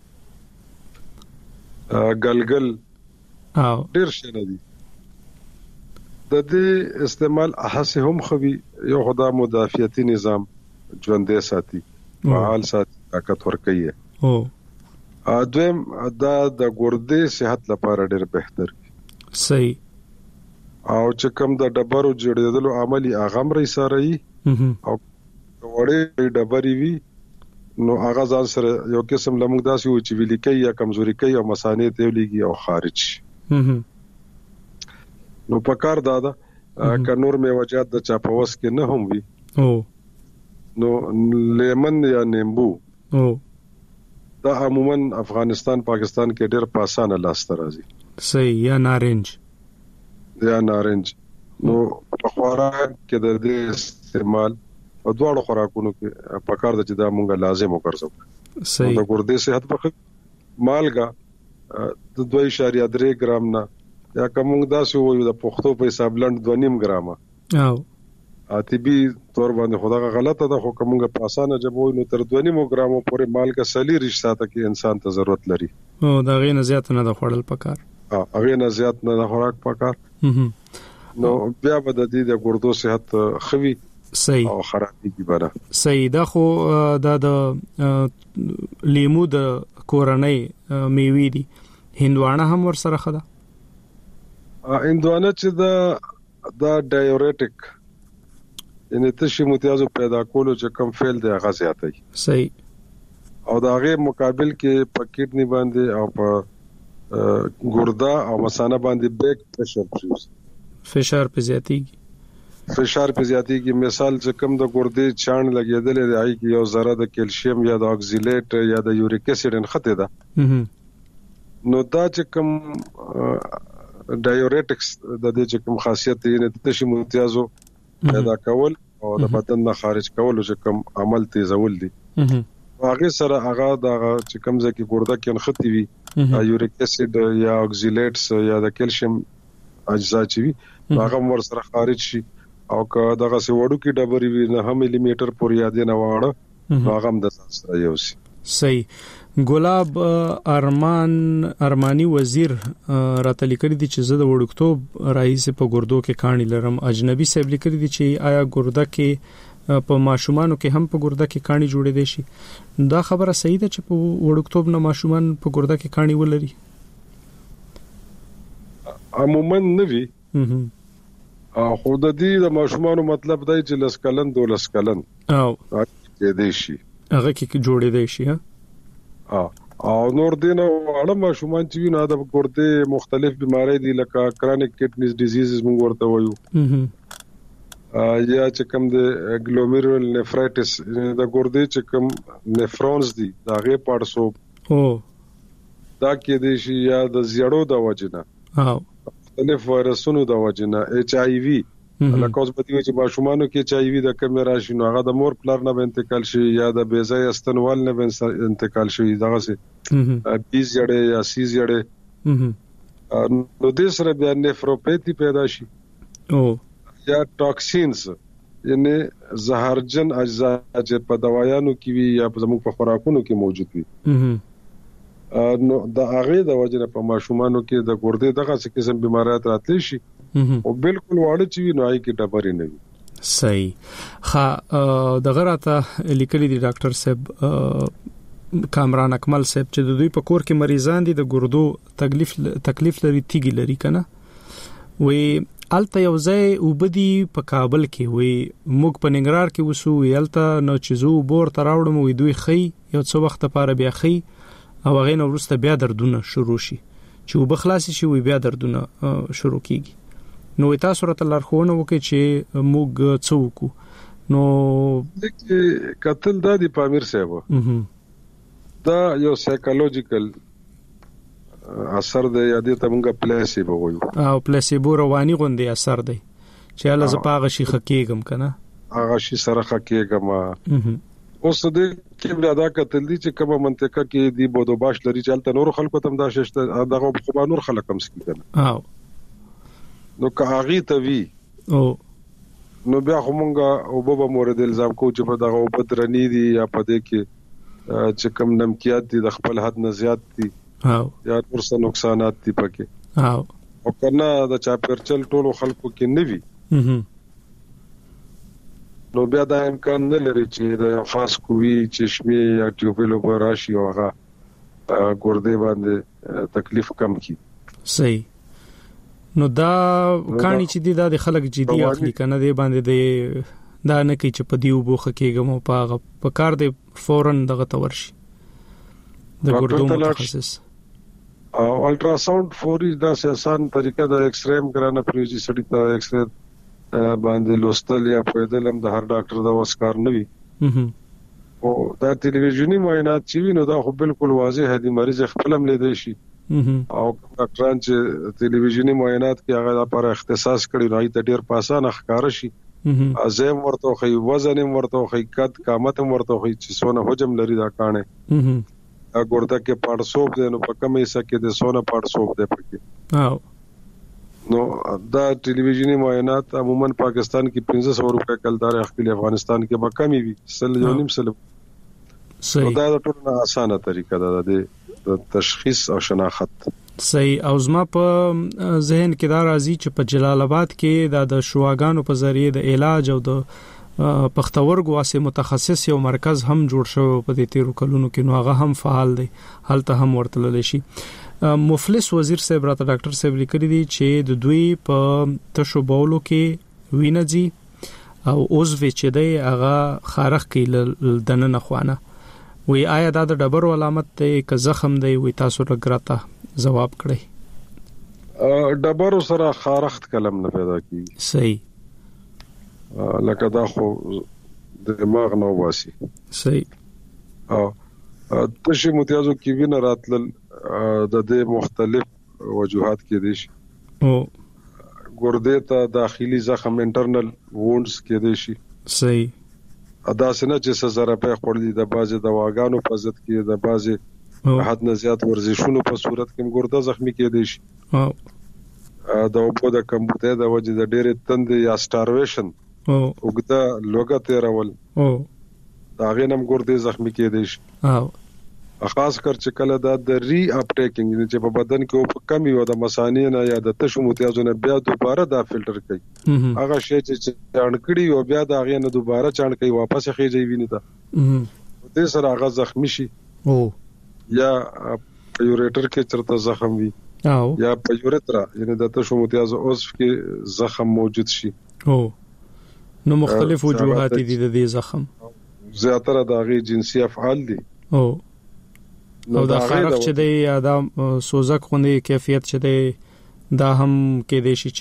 ګلګل او ډیر شي نه دي. د دې استعمال احسه هم خوي یو خدا مدافعتي نظام ژوندې ساتي، فعال ساتي، طاقت ورکوي. او دویم دا د ګردې صحت لپاره ډېر بهتر دی. صحیح. او چې کوم د ډبرو جوړېدلو عملی اغم رې سره او وړې ډبرې وي نو هغه ځان سره یو قسم لمغ داسي و چې ویل کوي یا کمزوري کوي او مسانې ته لګي او خارج. نو په کار دا ده ک نور میوه‌جات د چاپوس کې نه هم وي. او نو لیمن یا نیمبو او دا عموما افغانستان پاکستان کې ډېر په اسانه لاسته راځي. صحیح. یا نارنج یا نارنج نو په خوراک کې د دې استعمال او دواړو خوراکونو کې په کار د چې دا مونږه لازم وګرځو. صحیح. د ګردې صحت په مالګه د دوه اشاریه درې ګرام نه یا کوم دا سو وي د پښتو په حساب لند دوه نیم ګرام او اتبي تور باندې خدای غلطه ده خو کومه په اسانه جبوي نو تر دوه نیم ګرام پورې مالګه سلی رښتا ته کې انسان ته ضرورت لري. او دا غي نه زیات نه د خړل پکار. ها هغه نه زیات نه د خوراک پکار. نو بیا به د دې د ګردو صحت خوي. صحیح. او خرابېږي بره. صحیح. دا خو دا د لیمو د کورنۍ میوې دي. هندوانه هم ور سره خدا. هندوانه چې دا دا ډایورټیک یعنی تشي متیازو پیدا کولو چې کم فعل دی هغه زیاتای. صحیح. او دا هغه مقابل کې په کډنی باندې او په ګردا او مثانه باندې بیک پرشر پروس فشار په زیاتیږي. فشار په زیاتیږي. مثال چې کم د ګردې چاڼ لګیدل دی آی کې یو ذره د کیلشیم یا د اکسیلیټ یا د یوریک اسید انخته ده. نو دا چې کم ډایورټکس د دې چې کوم خاصیت دی نه تشي متیازو پیدا کول او د بدن نه خارج کول چې کوم عمل تیزول دي. هغه سره هغه د چې کوم ځکه ګرده کې انختی وي یوریک اسید یا اکسیلیټس یا د کیلشیم اجزا چې وي هغه ور سره خارج شي او که دغه سی وړو کې ډبرې وي نه ملي میټر پورې یاد نه واړه هغه هم د سره یو سي. صحیح. ګلاب ارمان ارمانی وزیر راته لیکلي دي چې زه د وړکتوب رئیس په ګردو کې کانی لرم. اجنبي صاحب لیکلي دي چې آیا ګرده کې په ماشومانو کې هم په ګرده کې کانی جوړې دي شي. دا خبره صحیح ده چې په وړکتوب نه ماشومان په ګرده کې کانی ولري؟ عموما نه وي. خو د دې د ماشومانو مطلب دی چې لس کلن دولس کلن او کې دي شي هغه کې جوړې دي شي. ها او نور دینه اړه ماشومان چې نه د ګردې مختلف بیماری دي لکه کرونیک کډنی ډیزیزز موږ ورته وایو یا چې کوم د ګلومیرول نیفرایټس د ګردې چې کوم نیفرونز دي دا غي پړسو او دا کې دي شي یا د زیړو د وجنه او مختلف وایرسونو د وجنه ایچ آی وی لکه اوس په دې چې ماشومانو کې ایچ آی وی د کم راشي نو هغه د مور پلار نه انتقال شي یا د بیزای استنوال نه انتقال شي دغه سي بي زړې یا سي زړې نو د سره بیا نیفروپاثي پیدا شي او یا ټاکسینز یعنی زهرجن اجزا چې په دوايانو کې وي یا په زموږ په خوراکونو کې موجود وي نو د هغه د وجه په ماشومانو کې د ګردې دغه څه قسم بیماریات راتلی شي او بالکل واړه چې نو آی کې ډبرې نه وي. صحیح. خا دغه راته لیکلي دي ډاکټر صاحب کامران اکمل صاحب چې د دوی په کور کې مریضان دي د ګردو تکلیف تکلیف لري تیګي لري کنه وی الته یو ځای وبدي په کابل کې وي موږ په ننګرهار کې وسو یلته نو چې زو بور تراوړم وي دوی خي یو څو وخت لپاره بیا خي او هغه نو ورسته بیا دردونه شروع شي چې وبخلاص شي وي بیا دردونه شروع کیږي نو تاسو راته لارښوونه وکړي چې موږ څه وکړو نو د قتل د دی پامیر صاحب دا یو سایکولوژیکل اثر دی یا دې ته موږ پلیسیبو وایو او پلیسیبو رواني غوندي اثر دی چې الله ز پاغه شي خکېګم کنه هغه شي سره خکېګم اوس دې کې بیا دا قتل دي چې کومه منطقه کې دی بودو باش لري چلته نور خلکو تم دا ششته دغه خو نور خلک هم سکی کنه او نو کاغي ته وی او نو بیا همغه او بابا مورد الزام کو چې په دغه په درنی دي یا په دې کې چې کم نمکیات دي د خپل حد نه زیات دي او یا ورسره نقصانات دي پکې او او کنه د چا پرچل ټولو خلکو کې نوي نو بیا دا امکان نه لري چې د فاس کوي چشمه یا ټیوبلو براشي او هغه ګردې باندې تکلیف کم کی صحیح نو دا کانی چې دی د خلک جدي اخلي کنه دی باندې دی دا نه کی چې په دیو بوخه کېګم او په په کار دی فورن دغه تورشي د ګردو متخصص او الټرا ساوند فوري دا آسان طریقه د ایکس رے کرانه پریږي سړی ته ایکس رے باندې لوستل یا پیدل هم د هر ډاکټر د وسکار نه وي او دا ټلویزیونی معاینات چې نو دا خو بالکل واضح دی مریض خپل هم لیدای شي او ډاکټران چې ټلویزیونی معاینات کې هغه لپاره اختصاص کړي راځي ته ډیر پاسانه ښکار شي ازم ورته خي وزن ورته خي قد قامت ورته خي چې سونه حجم لري دا کانه ګوردا کې پاړسوب دی نو په کومه حصہ کې د سونه پاړسوب دی پکې او نو دا ټلویزیونی معاینات عموما پاکستان کې پنځه سوه روپے کلدار اخلي افغانستان کې به کمی وي سل یو نیم سل صحیح دا ټول اسانه طریقه ده د تشخیص او شناخت صحیح او زما په ذهن کې دا راځي چې په جلال آباد کې د شواګانو په ذریعہ د علاج او د پختورګو واسه متخصص یو مرکز هم جوړ شو په دې تیرو کلونو کې نو هغه هم فعال دی هلته هم ورتلل شي مفلس وزیر صاحب راته ډاکټر صاحب لیکلي دي چې د دوی په تشو بولو کې وینځي او اوس وچې دی هغه خارخ کې دنه خوانه وی آیا دا د ډبرو علامت دی که زخم دی وی تاسو راګراته جواب کړئ ډبرو سره خارخت کلم نه پیدا کیږي صحیح لکه دا خو د دماغ نو واسي صحیح او تشي متیازو کې وینه راتل د دې مختلف وجوهات کې دي شي او ګردې ته داخلي زخم انټرنل وونډز کې دي شي صحیح ادا سينه چې سزا په خورلي د بازي دواګانو په ضد کې د بازي حد نه زیات ورزشونو په صورت کې ګرده زخمی کې دي شي او د اوبو د کمبوته د وجې د ډېرې تند یا سټارویشن او وګدا لوګه تیرول او دا غینم ګردې زخمی کې دي شي او خاص کر چې کله دا د ری اپټیکینګ چې په بدن کې او په کمی و د مثانې نه یا د تشو متیازونه بیا دوباره دا فلټر کوي هغه شی چې چانکړي او بیا دا غینه دوباره چان کوي واپس خېږي ویني ته دې سره هغه زخمی شي او یا یوریټر کې چرته زخم وي او یا په یوریترا یعنی د تشو متیازو اوس کې زخم موجود شي او نو مختلف وجوهات دي د دې زخم زیاتره د غي جنسي افعال دي او او دا خارق چې دی یا دا سوزک خوندې کیفیت چې دی دا هم کې دی شي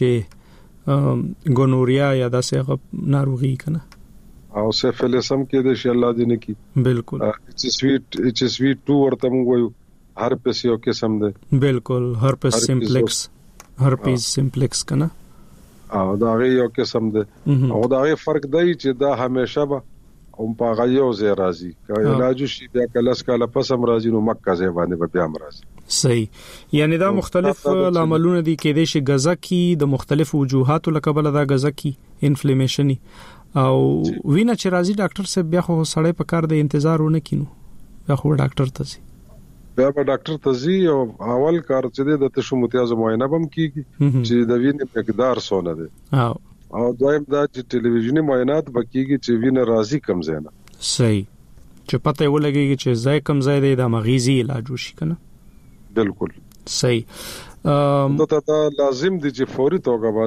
چې ګونوریا یا دا څنګه ناروغي کنه او سفلیس هم کې دی شي الله دې نه کی بالکل اچ سویټ اچ سویټ ټو ورته موږ وایو هرپس یو قسم دی بالکل هرپس سمپلیکس هرپس سمپلیکس کنه او دا غي یو قسم دی او دا غي فرق دی چې دا همیشه به او په غيو زی راضي کله علاج شي بیا کلس کله پسم راضي نو مکه زی باندې بیا مرضی صحیح یعنی دا مختلف عاملونه دي کې د شي غزا کی د مختلف وجوهاتو لکبل دا غزا کی انفلیمیشن او وینا چې راضي ډاکټر صاحب بیا خو سړی په کار د انتظار ونه کینو بیا خو ډاکټر ته زی بیا به ډاکټر ته زی او اول کار چې د تشو متیازو معاینه بم کیږي چې د وینې مقدار سونه دي او او دویم دا چې ټلویزیونی معاینات بکیږي چې وینه راضي کم زینه صحیح چې پته ولګي چې ځای کم ځای دی د مغیزي علاج وشي کنه بالکل صحیح نو ته لازم دي چې فوري توګه باندې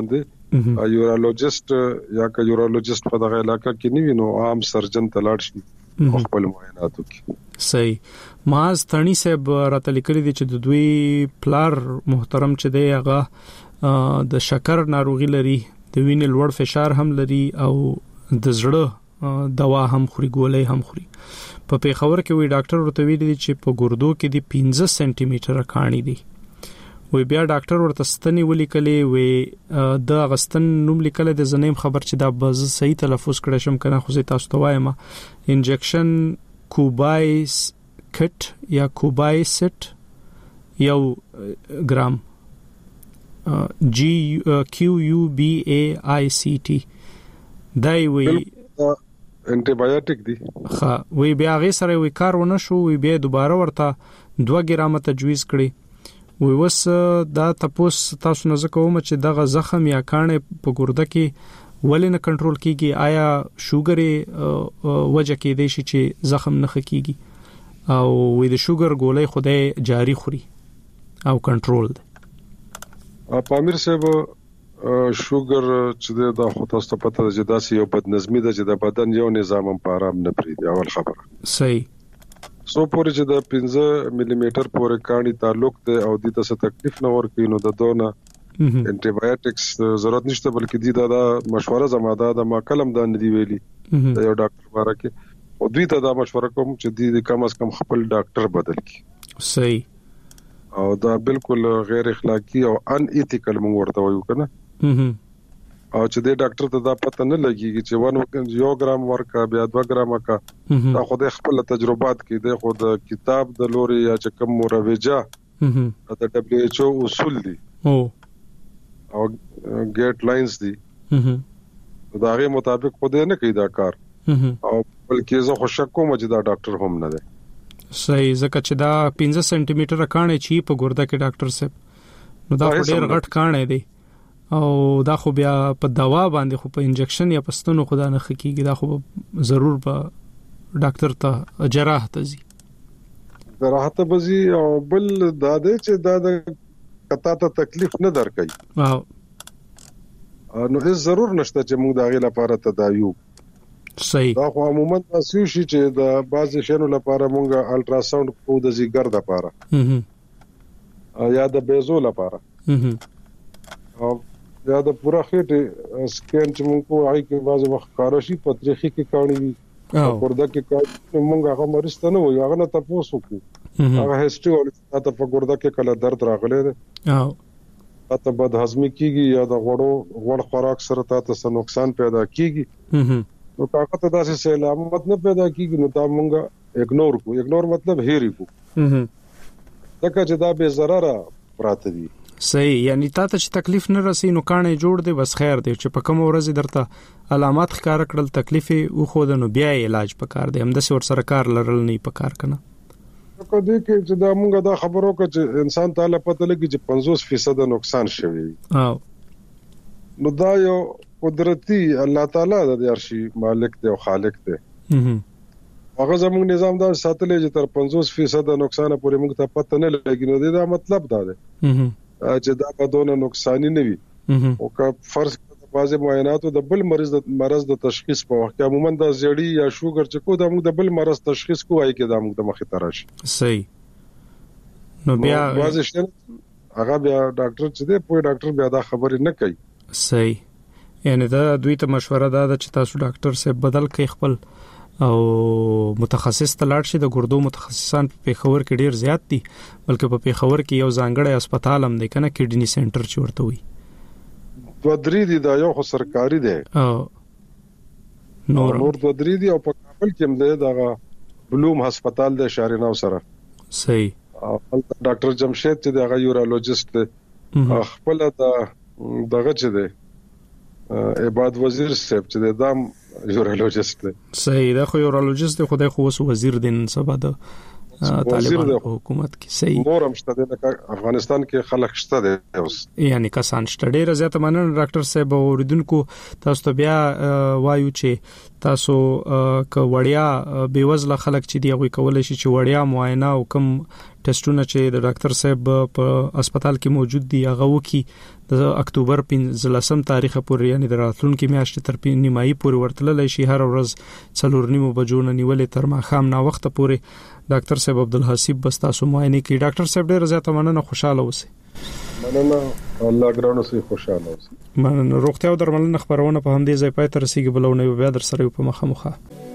یورولوژیست یا که یورولوژیست په دغه علاقه کې نه وینو عام سرجن تلاړ شي خپل معاینات وکړي. صحیح. ماز تڼي صاحب راته لیکلي دي چې د دوی پلار محترم چې دی هغه د شکر ناروغي لري، د وینې لوړ فشار هم لري او د زړه دوا هم خوري، ګولۍ هم خوري. په پیښور کې وی ډاکټر ورته ویلي چې په ګردو کې دی پنځه سانتي میټر کاڼي دي. وی بیا ډاکټر ورته ستنی ولیکلې وی د غستن نوم لیکل د زنیم خبر چې دا باز صحیح تلفظ کړم شم کنه خو زه تاسو ته وایم انجکشن کوبایس کټ یا کوبایسټ یو ګرام جی کیو یو بی ای آی سی ټی دای وی انټي بایوټیک دی. ها وی بیا غي سره وی کار ونه شو، وی بیا دوباره ورته دوه ګرام تجویز کړی. وی وس دا تاسو تاسو نه زکوم چې دغه زخم یا کانې په ګرده کې ولې نه کنټرول کیږي؟ آیا شوګر وجه کې دی چې زخم نه خکېږي او وی د شوګر ګولۍ خدای جاری خوري او کنټرول دی؟ پامیر صاحب شوګر چې دا خو تاسو ته پته ده چې دا یو بدنظمي ده چې د بدن یو نظام هم په آرام نه پریږدي. اول خبره صحیح. سو پورې چې د پنځه ملي میټر پورې کاڼي تعلق دی او د تاسو تکلیف نه ورکوي نو د دونه انټي بایوټکس ضرورت نشته، بلکې دی دا مشوره زماده د ما کلم د ندی ویلي د یو ډاکټر باره کې او دوی ته دا مشوره کوم چې د کم از کم خپل ډاکټر بدل کړي. صحیح. او دا بالکل غیر اخلاقی او ان ایتیکل موږ ورته وایو کنه. او چې د ډاکټر ته دا پته نه لګيږي چې ون یو ګرام ورکا بیا دوه ګرام کا دا خو د خپل تجربات کې د خو د کتاب د لوري یا چې کوم مروجه د دبليو ایچ او اصول دي او ګایډ لاینز دي دا غي مطابق خو دې نه کوي دا کار او بلکې زه خو شک کوم چې دا ډاکټر هم نه دی. صحیح. ځکه چې دا پنځه سانتي میټر کانې چی په ګرده کې ډاکټر صاحب نو دا ډېر غټ کانې دی او دا خو بیا په دوا باندې خو په انجکشن یا پستونو خدا نه خکېږي، دا خو ضرور په ډاکټر ته جراح ته زی جراح ته بزي او بل دا دې چې دا د کتا ته تکلیف نه درکې او نو هیڅ ضرور نشته چې موږ دا غي لپاره تداوی. صحیح. دا خو عموما تاسو شي چې د بعض شینو لپاره موږ الټرا ساوند کو د زیګر لپاره یا د بیزو لپاره او یا د پورا خېټه سکین چې موږ کو هغه کې بعض وخت کاروشي پترخي کې کاڼي وي او ګرده کې کاڼي موږ هغه مریض ته نه وي هغه نه تاسو کو هغه هیستوري ولې تاسو په ګرده کې کله درد راغلی دی او تاسو بد هضمي کیږي یا د غوړو غوړ خوراک سره تاسو نقصان پیدا کیږي نو طاقت داسې سلامت نه پیدا کیږي نو دا موږ اګنور کو اګنور مطلب هېری کو ځکه چې دا به ضرر پراته دي. صحیح. یعنی تاسو چې تکلیف نه رسي نو کانې جوړ دی بس خیر دی چې په کوم ورځ درته علامات ښکار کړل تکلیف او خو د نو بیا علاج پکار دی هم د څور سره کار لرل نه پکار کنه. کو دې کې چې دا موږ دا خبرو کې چې انسان تعالی پته لګي چې پنځوس فیصد نقصان شوی او نو دا یو قدرتي الله تعالی د ارشي مالک دی او خالق دی. هغه زموږ نظام دا ساتلې چې تر پنځوس فیصد نقصان پورې موږ ته پته نه لګي نو دا مطلب دا دی چې دا په دونه نقصان نه وي او که فرض بعضی معایناتو د بل مریض د مرز د تشخیص په وخت کې عموما د زړی یا شوګر چې کو د موږ د بل مرز تشخیص کوی کې د موږ د مخې تراشي. صحیح. نو بیا بعضی شته هغه بیا ډاکټر چې دی په ډاکټر بیا دا خبرې نه کوي. صحیح. یعنی دا دوی ته مشوره ده چې تاسو ډاکټر سره بدل کړئ خپل او متخصص ته لاړ شي. د ګردو متخصصان په پیښور کې ډیر زیات دي بلکې په پیښور کې یو ځانګړی هسپتال هم دی کنه کډنی سنټر چې ورته وي دوه درې دي دا یو خو سرکاري دی او نور نور دوه درې دي او په کابل کې هم دی دا بلوم هسپتال د شاریناو سره. صحیح. او ډاکټر جمشید چې دا یورولوژیست دی خپل دا دغه چې دی عباد وزیر صاحب چې دام یورولوژیست دی. صحیح. دا خو یورولوژیست دی خدای خو وس وزیر دین سبا د طالبان حکومت کې. صحیح. نور هم شته د افغانستان کې خلک شته دي اوس یعنی کسان شته ډیر زیات مننه ډاکټر صاحب اوریدونکو تاسو ته بیا وایو چې تاسو ک وړیا بیوزله خلک چې دی هغه کولای شي چې وړیا معاینه او کم ټیسټونه چې د ډاکټر صاحب په هسپتال کې موجود دي هغه وکي د اکتوبر پنځلسم تاریخ پورې یعنی د راتلونکي میاشتې تر نیمایي پورې ورتللی شي. هر ورځ څلور نیمو بجو نه نیولې تر ماښام نا وخت پورې ډاکټر صاحب عبدالحسیب بس تاسو معاینه کوي. ډاکټر صاحب ډېر زیاته مننه، خوشاله اوسئ. مننه، الله ګرانو سي خوشاله اوسئ. مننه. روغتیا او درملنه خبرونه په همدې ځای پای ته رسیدي، بلونه بیا در سره په مخه مخه.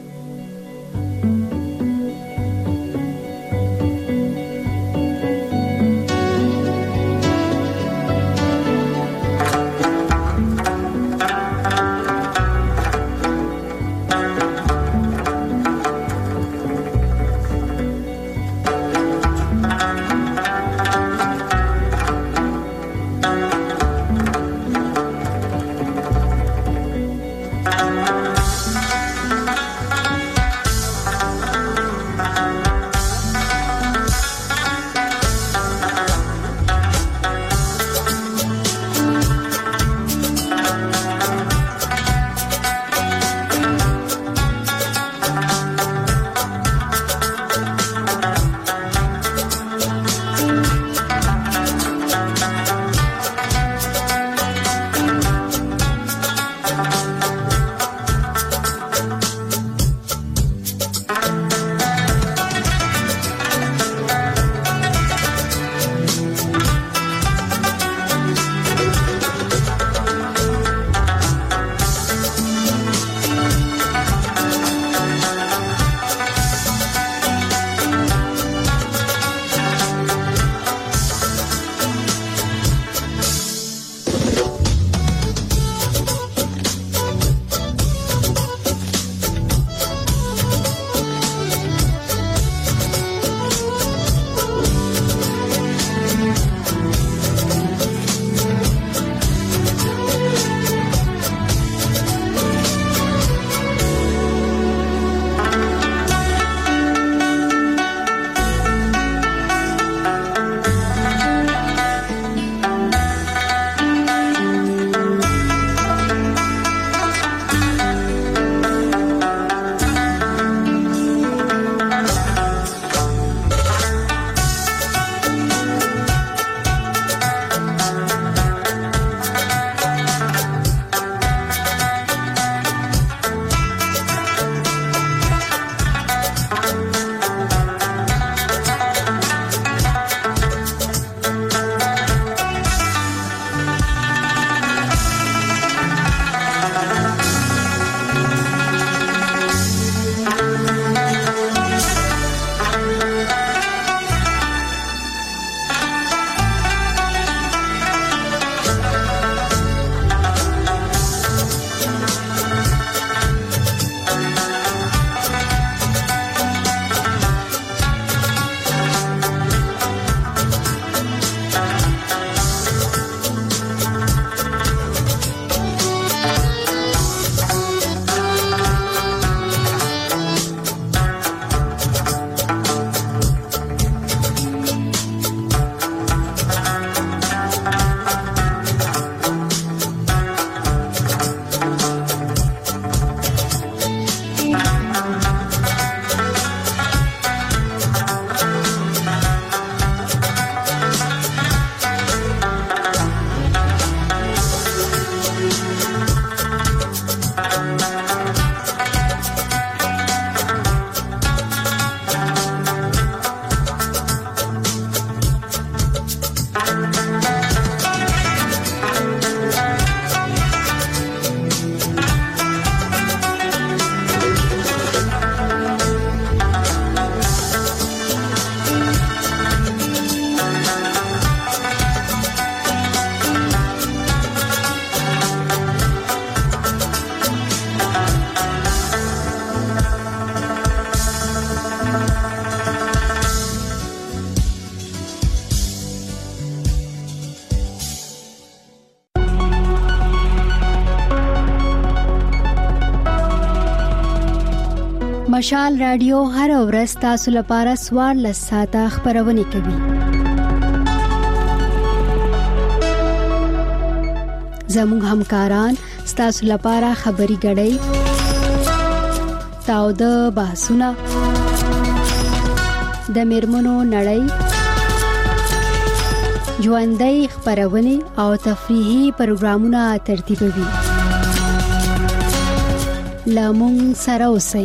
مشال رادیو هر ورځ تاسو لپاره سوار لساته خبرونه کوي. زموږ همکاران تاسو لپاره خبري غړي تاو د بحثونه د میرمنو نړۍ ژوندۍ خبرونه او تفریحي پروګرامونه ترتیبوي. لامون سره اوسئ.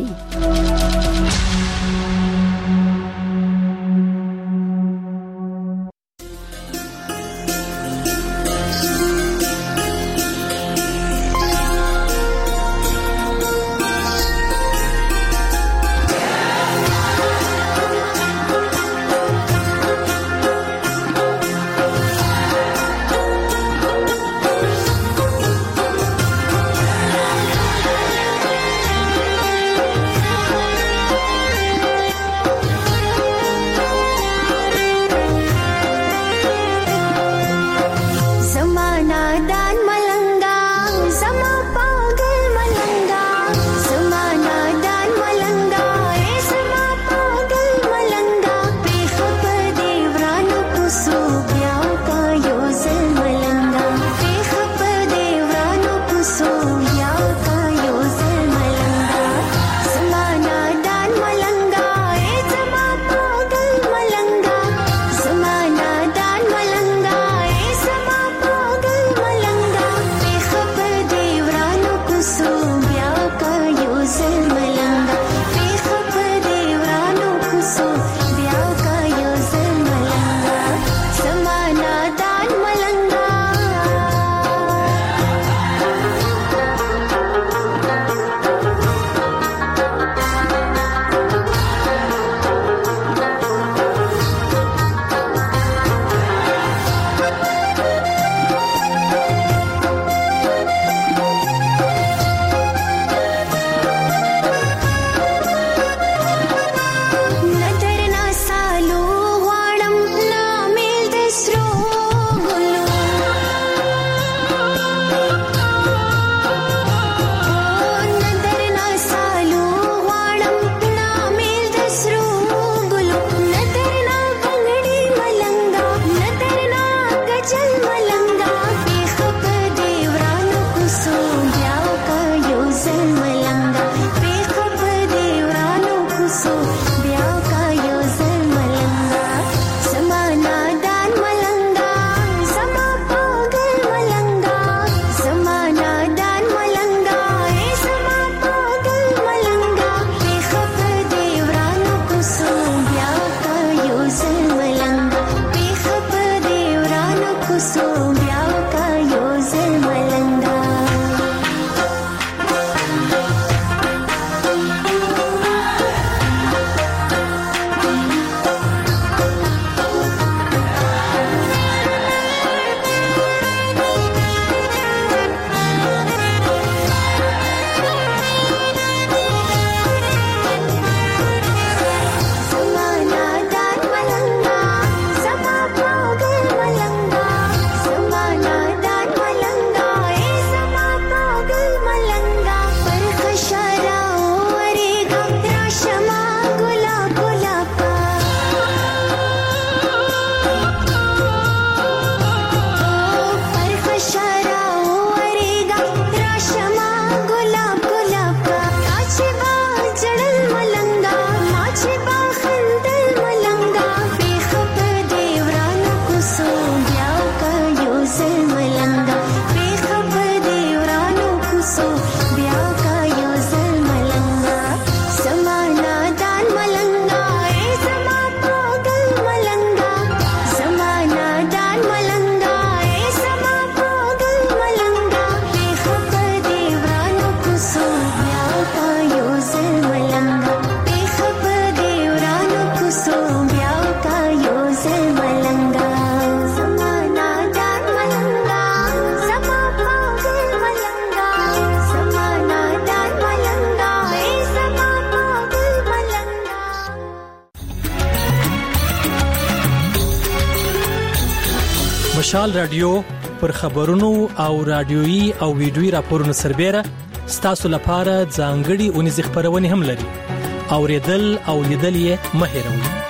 مشال رادیو پر خبرونو او رادیوي او ویډیوي راپورونو سربېره ستاسو لپاره ځانګړي اونیز خبرونه هم لري. اوریدل او لیدل یې مه هېروئ.